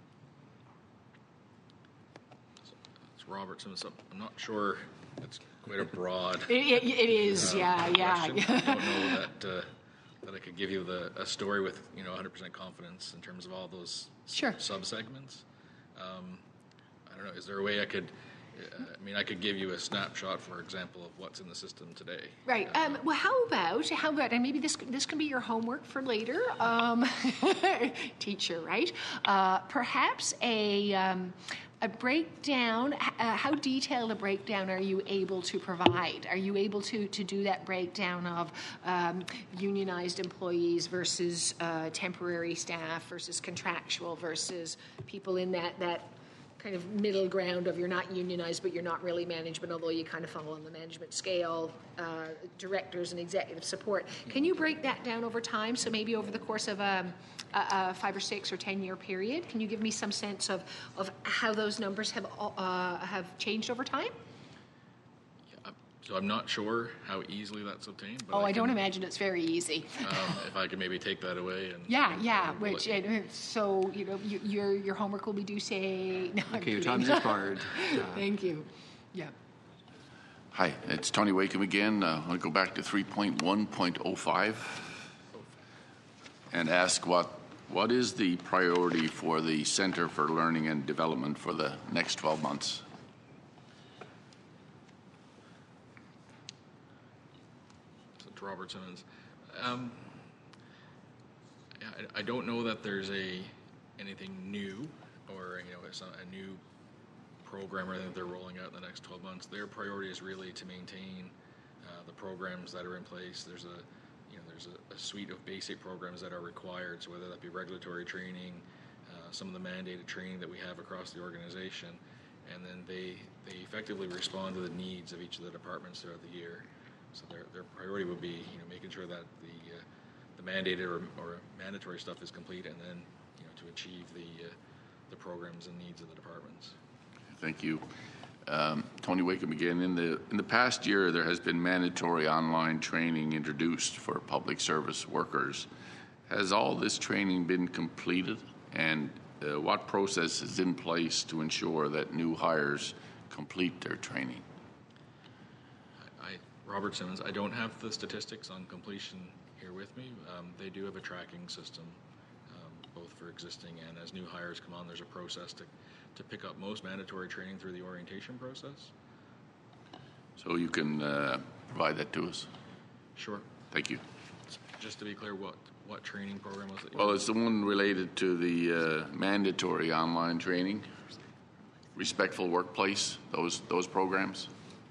It's Robertson. So I'm not sure. It's quite a broad. It, it, it is, uh, yeah, yeah. question. I don't know that uh, that I could give you the a story with you know one hundred percent confidence in terms of all those sure. subsegments. Um, I don't know. Is there a way I could? Uh, I mean, I could give you a snapshot, for example, of what's in the system today. Right. Um, well, how about how about and maybe this this can be your homework for later, um, teacher. Right? Uh, perhaps a. Um, A breakdown, uh, how detailed a breakdown are you able to provide? Are you able to, to do that breakdown of um, unionized employees versus uh, temporary staff versus contractual versus people in that, that kind of middle ground of you're not unionized but you're not really management, although you kind of fall on the management scale, uh, directors and executive support. Can you break that down over time? So maybe over the course of a, a, a five or six or ten year period, can you give me some sense of, of how those numbers have uh, have changed over time? Yeah, so I'm not sure how easily that's obtained. But oh, I, I don't can, imagine it's very easy. um, if I could maybe take that away and yeah, and, yeah. uh, Which look- uh, so you know you, your your homework will be due say. No, I'm Okay, your kidding. time's expired. Uh, Thank you. Yeah. Hi, it's Tony Wakeham again. Uh, I'll go back to three point one point oh five and ask what what is the priority for the Center for Learning and Development for the next twelve months? So to Robert Simmons. Um, yeah, I, I don't know that there's a anything new or you know it's not a new program or anything that they're rolling out in the next twelve months. Their priority is really to maintain uh, the programs that are in place. There's a you know there's a, a suite of basic programs that are required. So whether that be regulatory training, uh, some of the mandated training that we have across the organization, and then they they effectively respond to the needs of each of the departments throughout the year. So their their priority would be you know making sure that the uh, the mandated or, or mandatory stuff is complete, and then you know to achieve the uh, the programs and needs of the departments. Thank you. Um, Tony Wakeham again. In the in the past year, there has been mandatory online training introduced for public service workers. Has all this training been completed, and uh, what process is in place to ensure that new hires complete their training? I, Robert Simmons, I don't have the statistics on completion here with me. Um, they do have a tracking system, um, both for existing and as new hires come on. There's a process to, to pick up most mandatory training through the orientation process. So you can uh, provide that to us? Sure. Thank you. Just to be clear, what, what training program was it? Well, it's the one related to the uh, mandatory online training, Respectful Workplace, those those programs.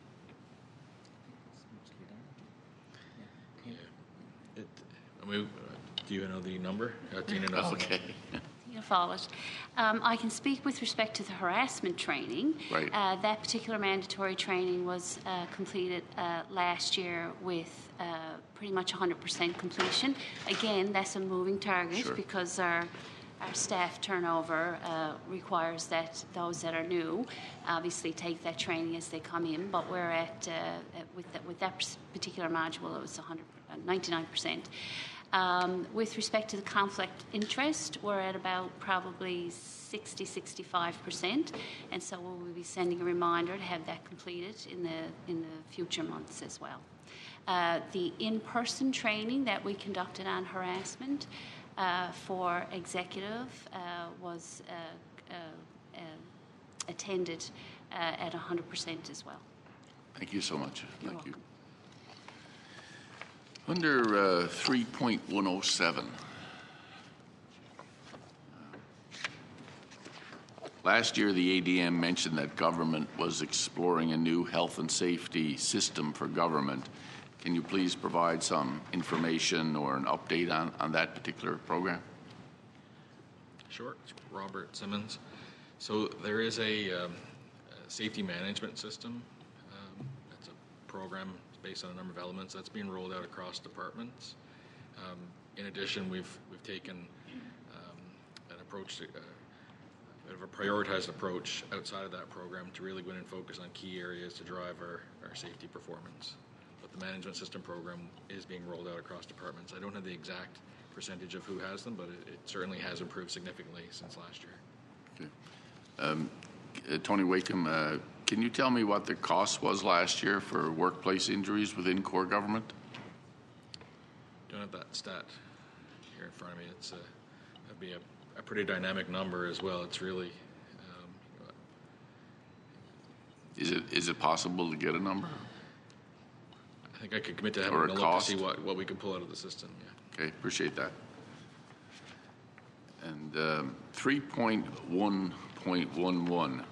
Yeah. It, I mean, do you know the number? Uh, Tina knows. Okay. Tina Follett. Um, I can speak with respect to the harassment training. Right. Uh, that particular mandatory training was uh, completed uh, last year with uh, pretty much one hundred percent completion. Again, that's a moving target Sure. because our our staff turnover uh, requires that those that are new obviously take that training as they come in, but we're at, uh, at with, that, with that particular module, it was one hundred, ninety-nine percent. Um, with respect to the conflict interest, we're at about probably sixty, sixty-five percent, and so we'll be sending a reminder to have that completed in the in the future months as well. Uh, the in-person training that we conducted on harassment uh, for executive uh, was uh, uh, uh, attended uh, at one hundred percent as well. Thank you so much. You're Thank you. welcome. Under uh, three point one oh seven, last year the A D M mentioned that government was exploring a new health and safety system for government. Can you please provide some information or an update on, on that particular program? Sure. It's Robert Simmons. So there is a, um, a safety management system. Um, it's a program based on a number of elements that's being rolled out across departments. Um, in addition, we've we've taken um, an approach to, uh, a bit of a prioritized approach outside of that program to really go in and focus on key areas to drive our, our safety performance. But the management system program is being rolled out across departments. I don't have the exact percentage of who has them, but it, it certainly has improved significantly since last year. Okay. Um, uh, Tony Wakeham, uh, can you tell me what the cost was last year for workplace injuries within core government? Don't have that stat here in front of me. It's a, that'd be a, a pretty dynamic number as well. It's really. Um, Is it is it possible to get a number? I think I could commit to Or having a a look cost? to see what, what we can pull out of the system. Yeah. Okay, appreciate that. And um, three point one point one one.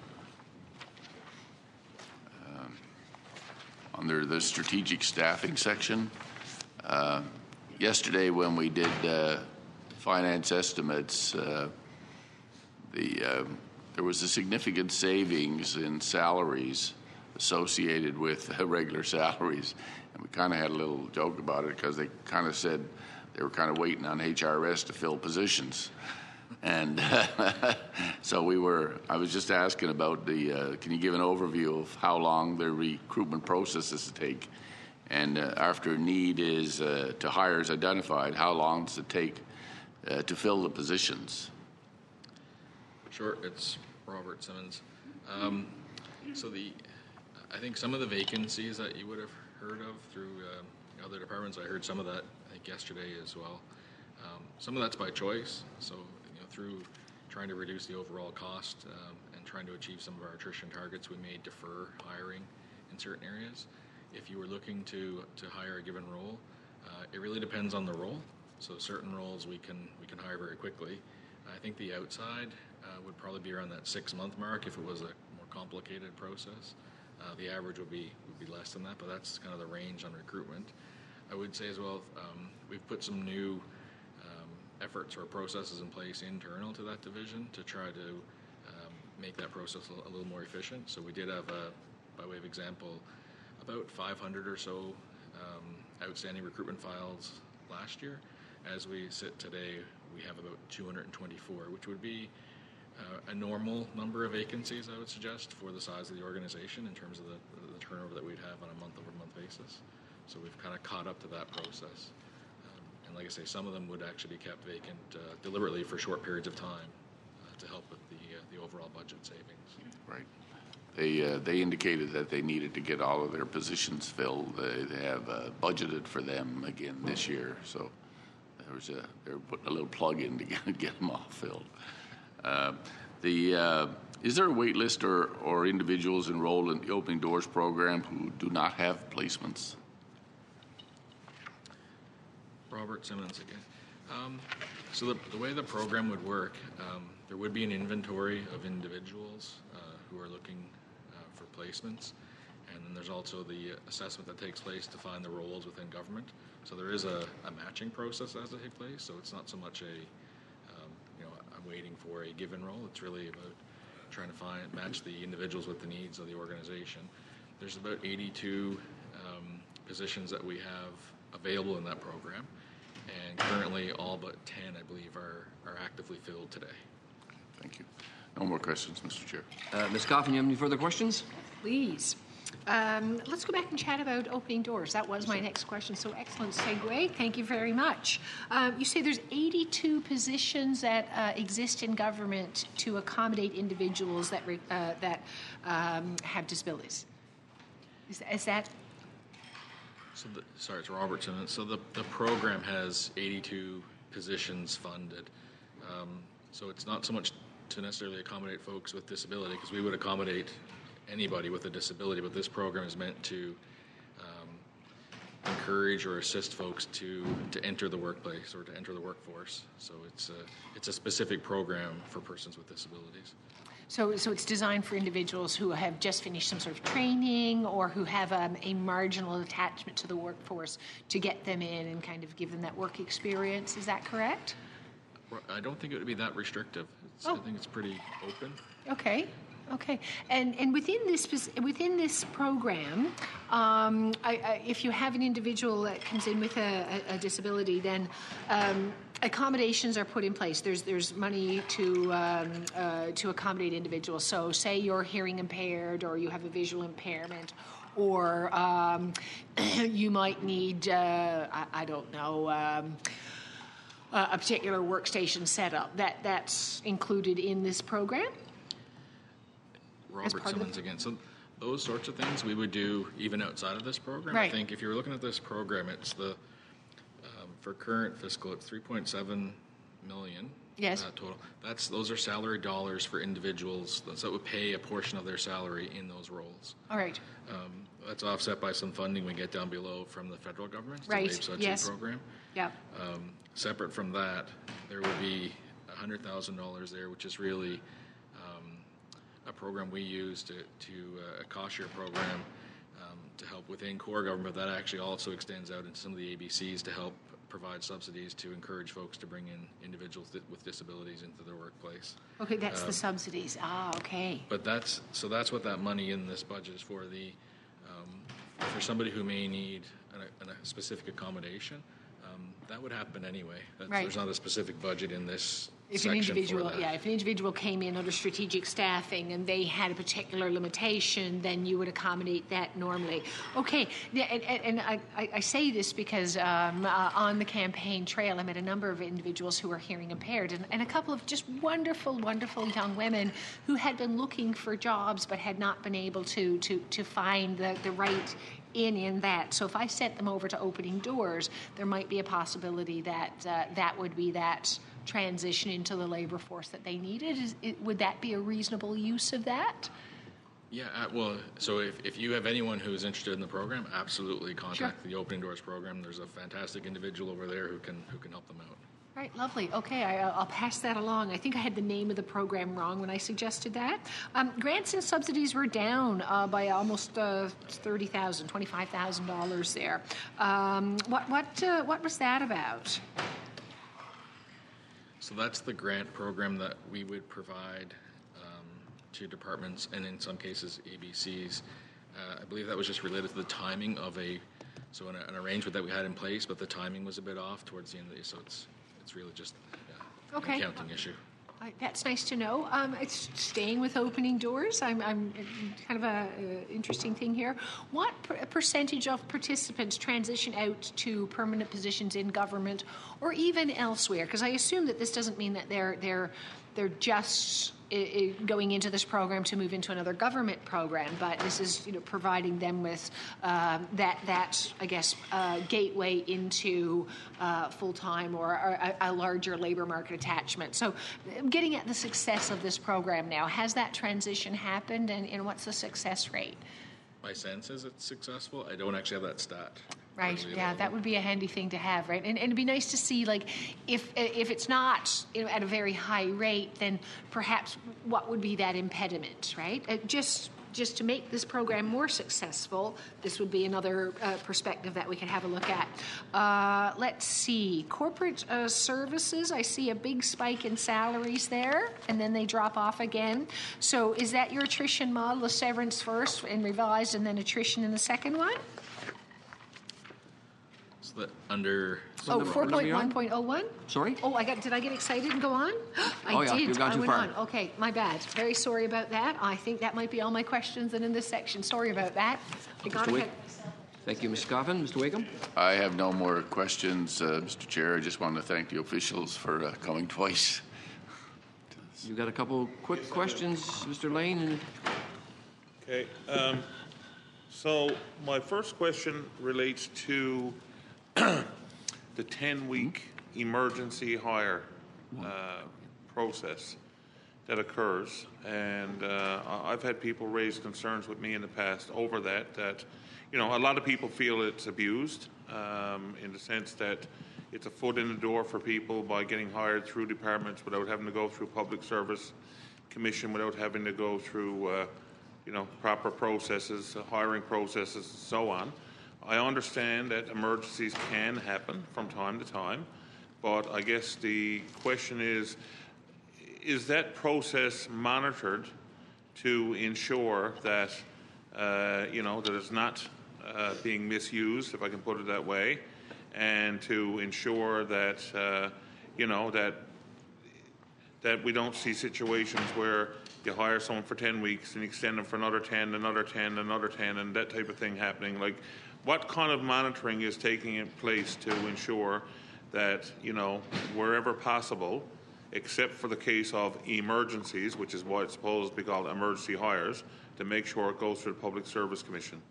Um, under the strategic staffing section. Uh, yesterday, when we did uh, finance estimates, uh, the uh, there was a significant savings in salaries associated with uh, regular salaries, and we kind of had a little joke about it because they kind of said they were kind of waiting on H R S to fill positions. And uh, so we were, I was just asking about the, uh, can you give an overview of how long the recruitment processes take? And uh, after need is uh, to hire is identified, how long does it take uh, to fill the positions? Sure, it's Robert Simmons. Um, so the, I think some of the vacancies that you would have heard of through uh, other departments, I heard some of that, I think, yesterday as well. Um, some of that's by choice. So through trying to reduce the overall cost um, and trying to achieve some of our attrition targets, we may defer hiring in certain areas. If you were looking to, to hire a given role, uh, it really depends on the role. So certain roles we can we can hire very quickly. I think the outside uh, would probably be around that six-month mark if it was a more complicated process. Uh, the average would be would be less than that, but that's kind of the range on recruitment. I would say as well, um, we've put some new efforts or processes in place internal to that division to try to um, make that process a little more efficient. So we did have, a, by way of example, about five hundred or so um, outstanding recruitment files last year. As we sit today, we have about two hundred twenty-four, which would be uh, a normal number of vacancies, I would suggest, for the size of the organization in terms of the, the turnover that we'd have on a month-over-month basis. So we've kind of caught up to that process. Um, and like I say, some of them would actually be kept vacant uh, deliberately for short periods of time uh, to help with the, uh, the overall budget savings. Right. They uh, they indicated that they needed to get all of their positions filled. They, they have uh, budgeted for them again this year, so there was a they're putting a little plug in to get, get them all filled. Uh, the uh, is there a wait list or or individuals enrolled in the Opening Doors program who do not have placements? Robert Simmons again. Um, so the, the way the program would work, um, there would be an inventory of individuals uh, who are looking uh, for placements, and then there's also the assessment that takes place to find the roles within government. So there is a, a matching process as it takes place. So it's not so much a, um, you know, I'm waiting for a given role. It's really about trying to find match the individuals with the needs of the organization. There's about eighty-two um, positions that we have available in that program. And currently, all but ten, I believe, are, are actively filled today. Thank you. No more questions, Mister Chair. Uh, Miz Coffin, you have any further questions? Please. Um, let's go back and chat about Opening Doors. That was my next question. So excellent segue. Thank you very much. Um, you say there's eighty-two positions that uh, exist in government to accommodate individuals that re- uh, that um, have disabilities. Is, is that? So the, sorry, it's Robertson. So the, the program has eighty-two positions funded. Um, so it's not so much to necessarily accommodate folks with disability, because we would accommodate anybody with a disability, but this program is meant to um, encourage or assist folks to, to enter the workplace or to enter the workforce. So it's a, it's a specific program for persons with disabilities. So, so it's designed for individuals who have just finished some sort of training or who have um, a marginal attachment to the workforce to get them in and kind of give them that work experience. Is that correct? I don't think it would be that restrictive. It's, Oh. I think it's pretty open. Okay. Okay, and and within this within this program, um, I, I, if you have an individual that comes in with a, a, a disability, then um, accommodations are put in place. There's there's money to um, uh, to accommodate individuals. So, say you're hearing impaired, or you have a visual impairment, or um, you might need uh, I, I don't know. Um, a particular workstation setup. That that's included in this program. Robert Simmons again. So those sorts of things we would do even outside of this program. Right. I think if you're looking at this program, it's the um, for current fiscal, it's three point seven million. Yes. Uh, total. That's those are salary dollars for individuals that would pay a portion of their salary in those roles. All right. Um, that's offset by some funding we get down below from the federal government, the Right. WAVE subsidy Yes. program. Yeah. Um, separate from that, there would be one hundred thousand dollars there, which is really um, a program we use to, to uh, a cost-share program um, to help within core government. That actually also extends out into some of the A B Cs to help provide subsidies to encourage folks to bring in individuals th- with disabilities into their workplace. Okay, that's Um, the subsidies. Ah, okay. But that's so that's what that money in this budget is for. The um, for somebody who may need an, a, a specific accommodation, um, that would happen anyway. That's, Right. There's not a specific budget in this If an section individual, for that. yeah, if an individual came in under strategic staffing and they had a particular limitation, then you would accommodate that normally. Okay, yeah, and, and, and I, I I say this because um, uh, on the campaign trail, I met a number of individuals who are hearing impaired, and, and a couple of just wonderful, wonderful young women who had been looking for jobs but had not been able to to to find the, the right in in that. So if I sent them over to Opening Doors, there might be a possibility that uh, that would be that transition into the labor force that they needed. Is, it, would that be a reasonable use of that? Yeah, uh, well, so if, if you have anyone who's interested in the program, absolutely contact Sure. the Opening Doors program. There's a fantastic individual over there who can who can help them out. Right, lovely. Okay, I, I'll pass that along. I think I had the name of the program wrong when I suggested that. Um, grants and subsidies were down uh, by almost uh, thirty thousand dollars, twenty-five thousand dollars there. Um, what what uh, what was that about? So that's the grant program that we would provide um, to departments and in some cases A B Cs. Uh, I believe that was just related to the timing of a, so an, an arrangement that we had in place, but the timing was a bit off towards the end of the, so it's it's really just yeah, Okay. an accounting issue. I- That's nice to know. Um, it's staying with opening doors. I'm, I'm kind of a, a interesting thing here. What per- percentage of participants transition out to permanent positions in government or even elsewhere? Because I assume that this doesn't mean that they're they're they're just uh, uh, going into this program to move into another government program, but this is, you know, providing them with um, that that I guess uh, gateway into uh, full time or a, a larger labor market attachment. So, getting at the success of this program now, has that transition happened, and, and what's the success rate? My sense is it's successful. I don't actually have that stat. Right. Yeah, that would be a handy thing to have, right? And, and it'd be nice to see, like, if if it's not, you know, at a very high rate, then perhaps what would be that impediment, right? Uh, just just to make this program more successful, this would be another uh, perspective that we could have a look at. Uh, let's see, corporate uh, services. I see a big spike in salaries there, and then they drop off again. So, is that your attrition model? The severance first and revised, and then attrition in the second one? So that under... Oh, four point one point oh one? Sorry? Oh, I got. Did I get excited and go on? I Oh, yeah, did. you've gone I too went far. on. Okay, my bad. Very sorry about that. I think that might be all my questions and in this section. Sorry about that. I got Mister ahead. Thank you, Miz Coffin. Mister Wakeham? I have no more questions, uh, Mister Chair. I just want to thank the officials for uh, coming twice. You've got a couple quick questions, Mister Lane? And Okay. Um, so my first question relates to the ten-week emergency hire uh, process that occurs, and uh, I- I've had people raise concerns with me in the past over that. That you know, a lot of people feel it's abused um, in the sense that it's a foot in the door for people by getting hired through departments without having to go through public service commission, without having to go through uh, you know proper processes, uh, hiring processes, and so on. I understand that emergencies can happen from time to time, but I guess the question is, is that process monitored to ensure that, uh, you know, that it's not uh, being misused, if I can put it that way, and to ensure that, uh, you know, that that we don't see situations where you hire someone for ten weeks and you extend them for another ten, another ten, another ten, and that type of thing happening. Like, what kind of monitoring is taking place to ensure that, you know, wherever possible, except for the case of emergencies, which is why it's supposed to be called emergency hires, to make sure it goes through the Public Service Commission?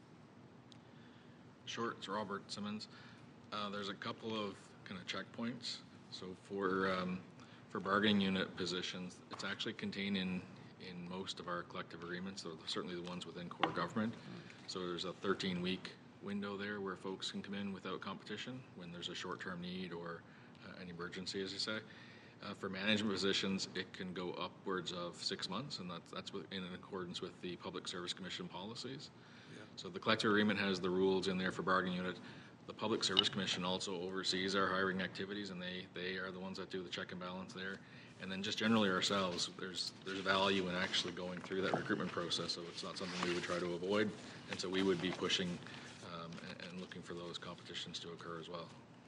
Sure, it's Robert Simmons. Uh, there's a couple of kind of checkpoints. So for um, for bargaining unit positions, it's actually contained in in most of our collective agreements, so certainly the ones within core government. So there's a thirteen-week window there where folks can come in without competition when there's a short-term need or uh, an emergency, as you say. Uh, for management positions, it can go upwards of six months, and that's, that's in accordance with the Public Service Commission policies. Yeah. So the collective agreement has the rules in there for bargaining unit. The Public Service Commission also oversees our hiring activities, and they, they are the ones that do the check and balance there. And then just generally ourselves, there's there's value in actually going through that recruitment process, so it's not something we would try to avoid, and so we would be pushing um, and, and looking for those competitions to occur as well.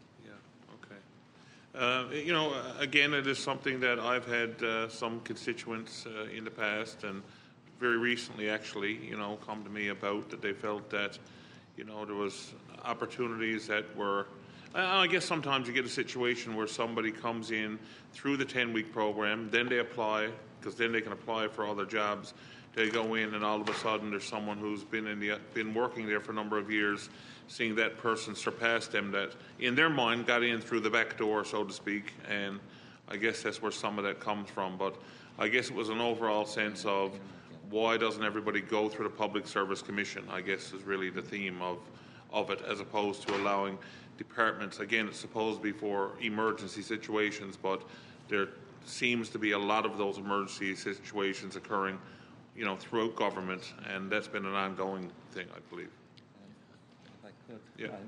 Uh, you know, again, it is something that I've had uh, some constituents uh, in the past, and very recently, actually, you know, come to me about that they felt that, you know, there was opportunities that were. I guess sometimes you get a situation where somebody comes in through the ten-week program, then they apply, because then they can apply for other jobs. They go in, and all of a sudden, there's someone who's been in the been working there for a number of years, seeing that person surpass them, that in their mind got in through the back door, so to speak, and I guess that's where some of that comes from. But I guess it was an overall sense of why doesn't everybody go through the Public Service Commission, I guess is really the theme of, of it, as opposed to allowing departments. Again, it's supposed to be for emergency situations, but there seems to be a lot of those emergency situations occurring, you know, throughout government, and that's been an ongoing thing, I believe. If I could. Yeah. I-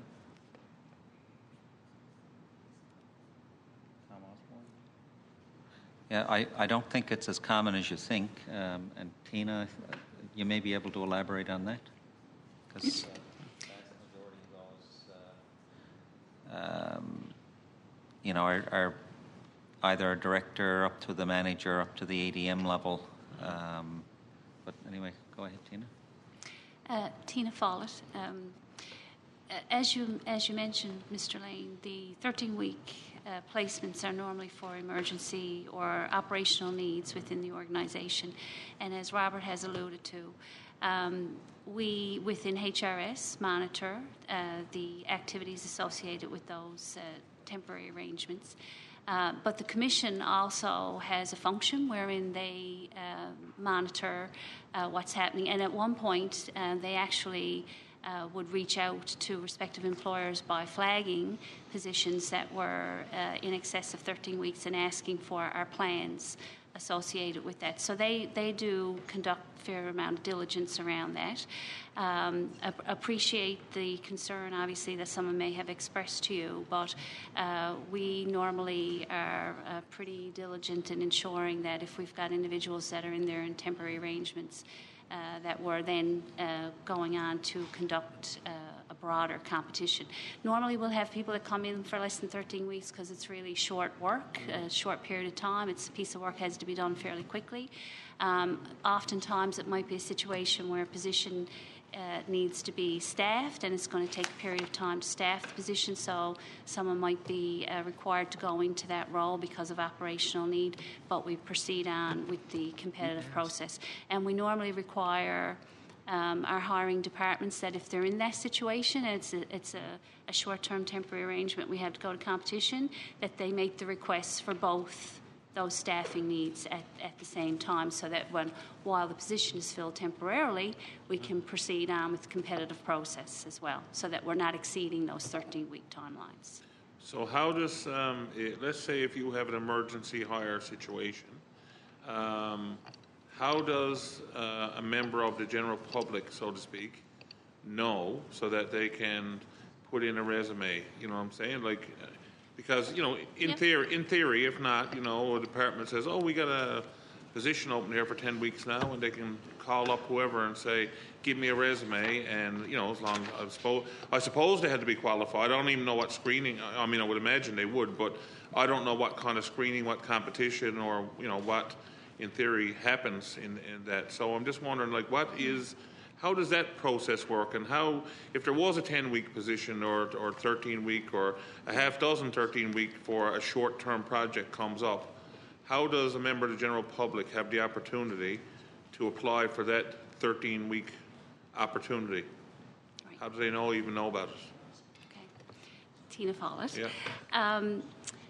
Tom Osborne? Yeah, I, I don't think it's as common as you think. Um, and Tina, you may be able to elaborate on that? 'Cause, uh, um, you know, our, our either a director up to the manager, up to the A D M level. Um, but anyway, go ahead, Tina. Uh, Tina Follett. Um, as you as you mentioned, Mister Lane, the thirteen-week uh, placements are normally for emergency or operational needs within the organisation, and as Robert has alluded to, um, we within H R S monitor uh, the activities associated with those uh, temporary arrangements. Uh, but the Commission also has a function wherein they uh, monitor uh, what's happening. And at one point, uh, they actually uh, would reach out to respective employers by flagging positions that were uh, in excess of thirteen weeks and asking for our plans associated with that. So they, they do conduct a fair amount of diligence around that. Um, ap- appreciate the concern, obviously, that someone may have expressed to you, but uh, we normally are uh, pretty diligent in ensuring that if we've got individuals that are in there in temporary arrangements, uh, that we're then uh, going on to conduct uh, a broader competition. Normally we'll have people that come in for less than thirteen weeks because it's really short work, a short period of time. It's a piece of work has to be done fairly quickly. Um, oftentimes it might be a situation where a position uh, needs to be staffed and it's going to take a period of time to staff the position, so someone might be uh, required to go into that role because of operational need, but we proceed on with the competitive process. And we normally require Um, our hiring departments that if they're in that situation and it's a, it's a, a short-term temporary arrangement, we have to go to competition, that they make the requests for both those staffing needs at, at the same time, so that when while the position is filled temporarily, we can proceed on with the competitive process as well, so that we're not exceeding those thirteen-week timelines. So how does, um, it, let's say if you have an emergency hire situation, um, how does uh, a member of the general public, so to speak, know so that they can put in a resume? You know what I'm saying? Like, uh, because, you know, in, yep. theory, in theory, if not, you know, a department says, oh, we got a position open here for ten weeks now, and they can call up whoever and say, give me a resume, and, you know, as long as I suppose, I suppose they had to be qualified. I don't even know what screening, I mean, I would imagine they would, but I don't know what kind of screening, what competition, or, you know, what, in theory, happens in, in that. So I'm just wondering, like, what is, how does that process work, and how, if there was a ten-week position or or thirteen-week or a half dozen thirteen-week for a short-term project comes up, how does a member of the general public have the opportunity to apply for that thirteen-week opportunity? Right. How do they know, even know about it? Okay. Tina Follett. Yeah. Um,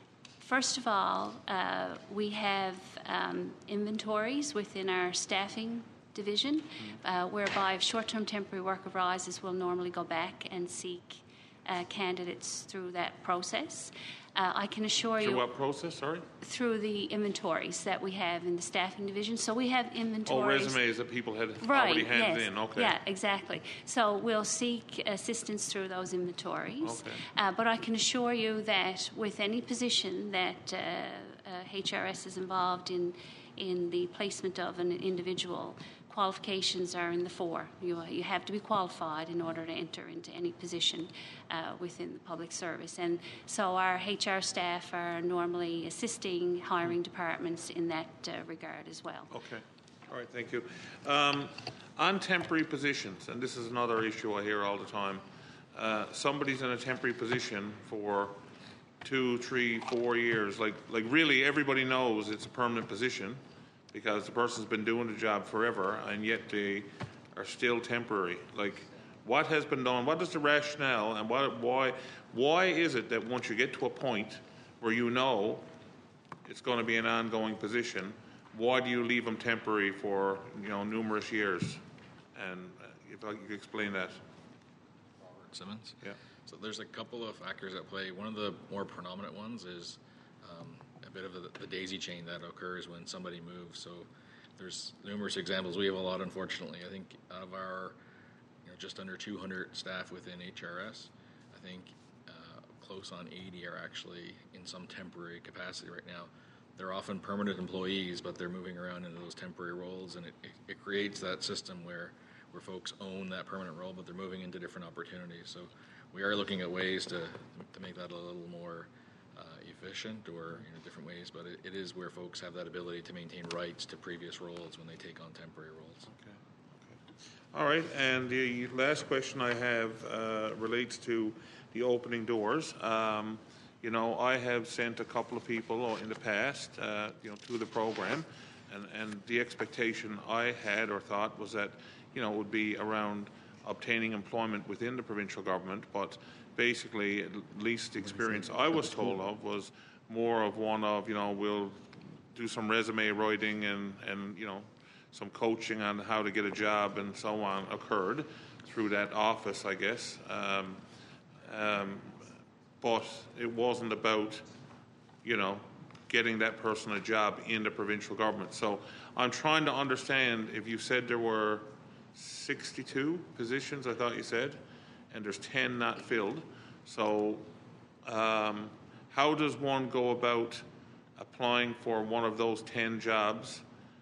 First of all, uh, we have um, inventories within our staffing division, uh, whereby if short-term temporary work arises, we'll normally go back and seek uh, candidates through that process. Uh, I can assure you... Through what process, sorry? Through the inventories that we have in the staffing division. So we have inventories... Oh, resumes that people had right, already handed yes. in, okay. Yeah, exactly. So we'll seek assistance through those inventories. Okay. Uh, but I can assure you that with any position that uh, uh, H R S is involved in, in the placement of an individual, qualifications are in the fore. You, you have to be qualified in order to enter into any position uh, within the public service. And so our H R staff are normally assisting hiring departments in that uh, regard as well. Okay. All right, thank you. Um, on temporary positions, and this is another issue I hear all the time, uh, somebody's in a temporary position for two, three, four years. Like, like really everybody knows it's a permanent position, because the person's been doing the job forever, and yet they are still temporary. Like, what has been done? What is the rationale, and what, why, why is it that once you get to a point where you know it's going to be an ongoing position, why do you leave them temporary for, you know, numerous years? And if I could explain that. Robert Simmons. Yeah. So there's a couple of factors at play. One of the more predominant ones is um, a bit of a, the daisy chain that occurs when somebody moves. So there's numerous examples. We have a lot, unfortunately. I think out of our, you know, just under two hundred staff within H R S, I think uh, close on eighty are actually in some temporary capacity right now. They're often permanent employees, but they're moving around into those temporary roles, and it, it, it creates that system where, where folks own that permanent role, but they're moving into different opportunities. So we are looking at ways to to make that a little more uh, efficient or you know, different ways, but it, it is where folks have that ability to maintain rights to previous roles when they take on temporary roles. Okay. Okay. All right, and the last question I have uh, relates to the opening doors. Um, you know, I have sent a couple of people in the past, uh, you know, to the program, and, and the expectation I had or thought was that, you know, it would be around obtaining employment within the provincial government, but basically, at least the experience I was told of was more of one of, you know, we'll do some resume writing and, and you know, some coaching on how to get a job and so on occurred through that office, I guess. Um, um, but it wasn't about, you know, getting that person a job in the provincial government. So I'm trying to understand, if you said there were sixty-two positions, I thought you said, and there's ten not filled. So um, how does one go about applying for one of those ten jobs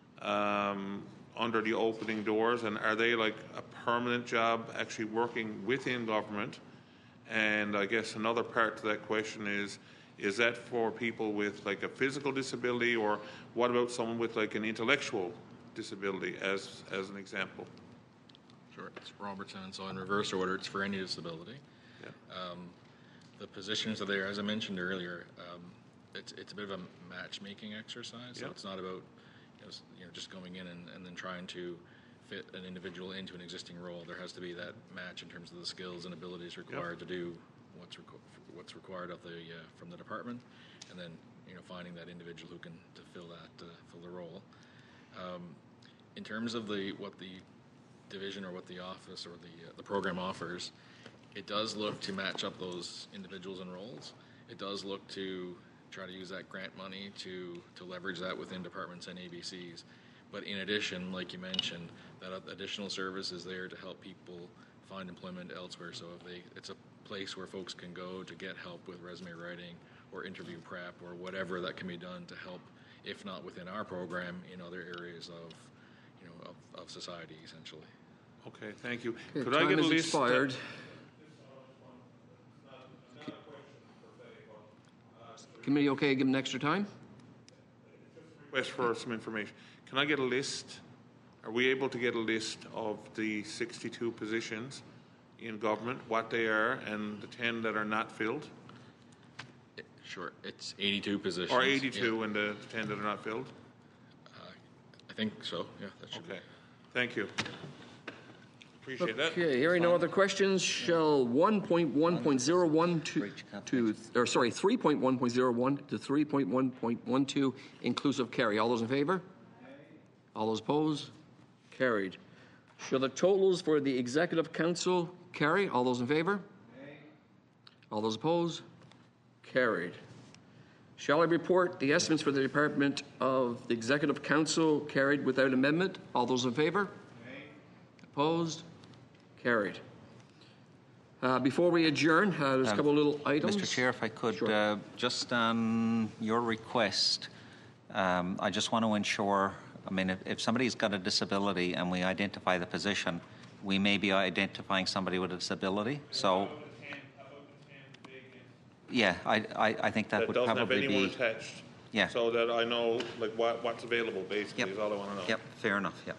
um, under the opening doors? And are they like a permanent job actually working within government? And I guess another part to that question is, is that for people with like a physical disability, or what about someone with like an intellectual disability as, as an example? Sure, it's Robertson, so in reverse order, it's for any disability. Yeah. Um, the positions are there, as I mentioned earlier, um, it's, it's a bit of a matchmaking exercise, so Yeah. it's not about you know, you know, just going in and, and then trying to fit an individual into an existing role. There has to be that match in terms of the skills and abilities required to do what's, requ- what's required of the, uh, from the department, and then you know, finding that individual who can to fill that uh, fill the role. Um, in terms of the what the division or what the office or the uh, the program offers, it does look to match up those individuals and roles. It does look to try to use that grant money to to leverage that within departments and A B Cs. But in addition, like you mentioned, that additional service is there to help people find employment elsewhere. So if they, it's a place where folks can go to get help with resume writing or interview prep or whatever that can be done to help, if not within our program, in other areas of, you know, of, of society, essentially. Okay, thank you. Okay, Could time I get a has list? expired. Committee okay, give them extra time? Request for some information. Can I get a list? Are we able to get a list of the sixty-two positions in government, what they are, and the ten that are not filled? It, sure, it's eighty-two positions. Or eighty-two yeah. and the ten that are not filled? Uh, I think so, yeah. That should Okay, be. thank you. Appreciate that. Okay, hearing no other questions, shall one point one point zero one to, to or sorry, three point one point zero one to three point one point one two inclusive carry. All those in favor? All those opposed? Carried. Shall the totals for the Executive Council carry? All those in favor? All those opposed? Carried. Shall I report the estimates for the Department of the Executive Council carried without amendment? All those in favor? Opposed? Carried. Uh, before we adjourn, uh, there's a Um, couple of little items. Mister Chair, if I could, Sure. uh, just on your request, um, I just want to ensure, I mean, if, if somebody's got a disability and we identify the position, we may be identifying somebody with a disability. So, yeah, I, I, I think that, That would doesn't have probably anyone be... attached. Yeah. So that I know like what, what's available, basically, is all I want to know. Yep, fair enough, yeah.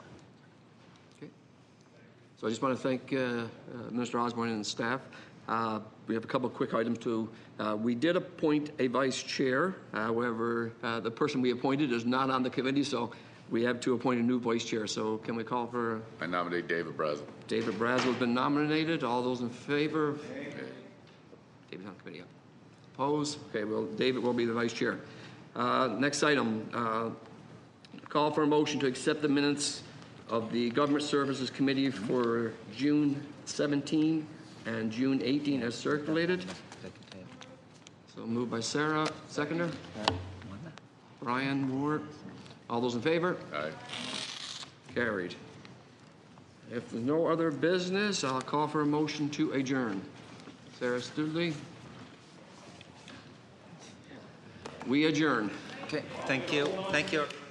So I just want to thank uh, uh, Minister Osborne and staff. Uh, we have a couple of quick items to. Uh, we did appoint a vice chair. However, uh, the person we appointed is not on the committee, so we have to appoint a new vice chair. So can we call for? I nominate David Brazel. David Brazel has been nominated. All those in favor? David's on the committee. Opposed? Okay, well, David will be the vice chair. Uh, next item. Uh, call for a motion to accept the minutes of the Government Services Committee for June seventeenth and June eighteenth as circulated. So moved by Sarah. Seconder? Brian Moore. All those in favor? Aye. Carried. If there's no other business, I'll call for a motion to adjourn. Sarah Studley. We adjourn. Okay, thank you. Thank you.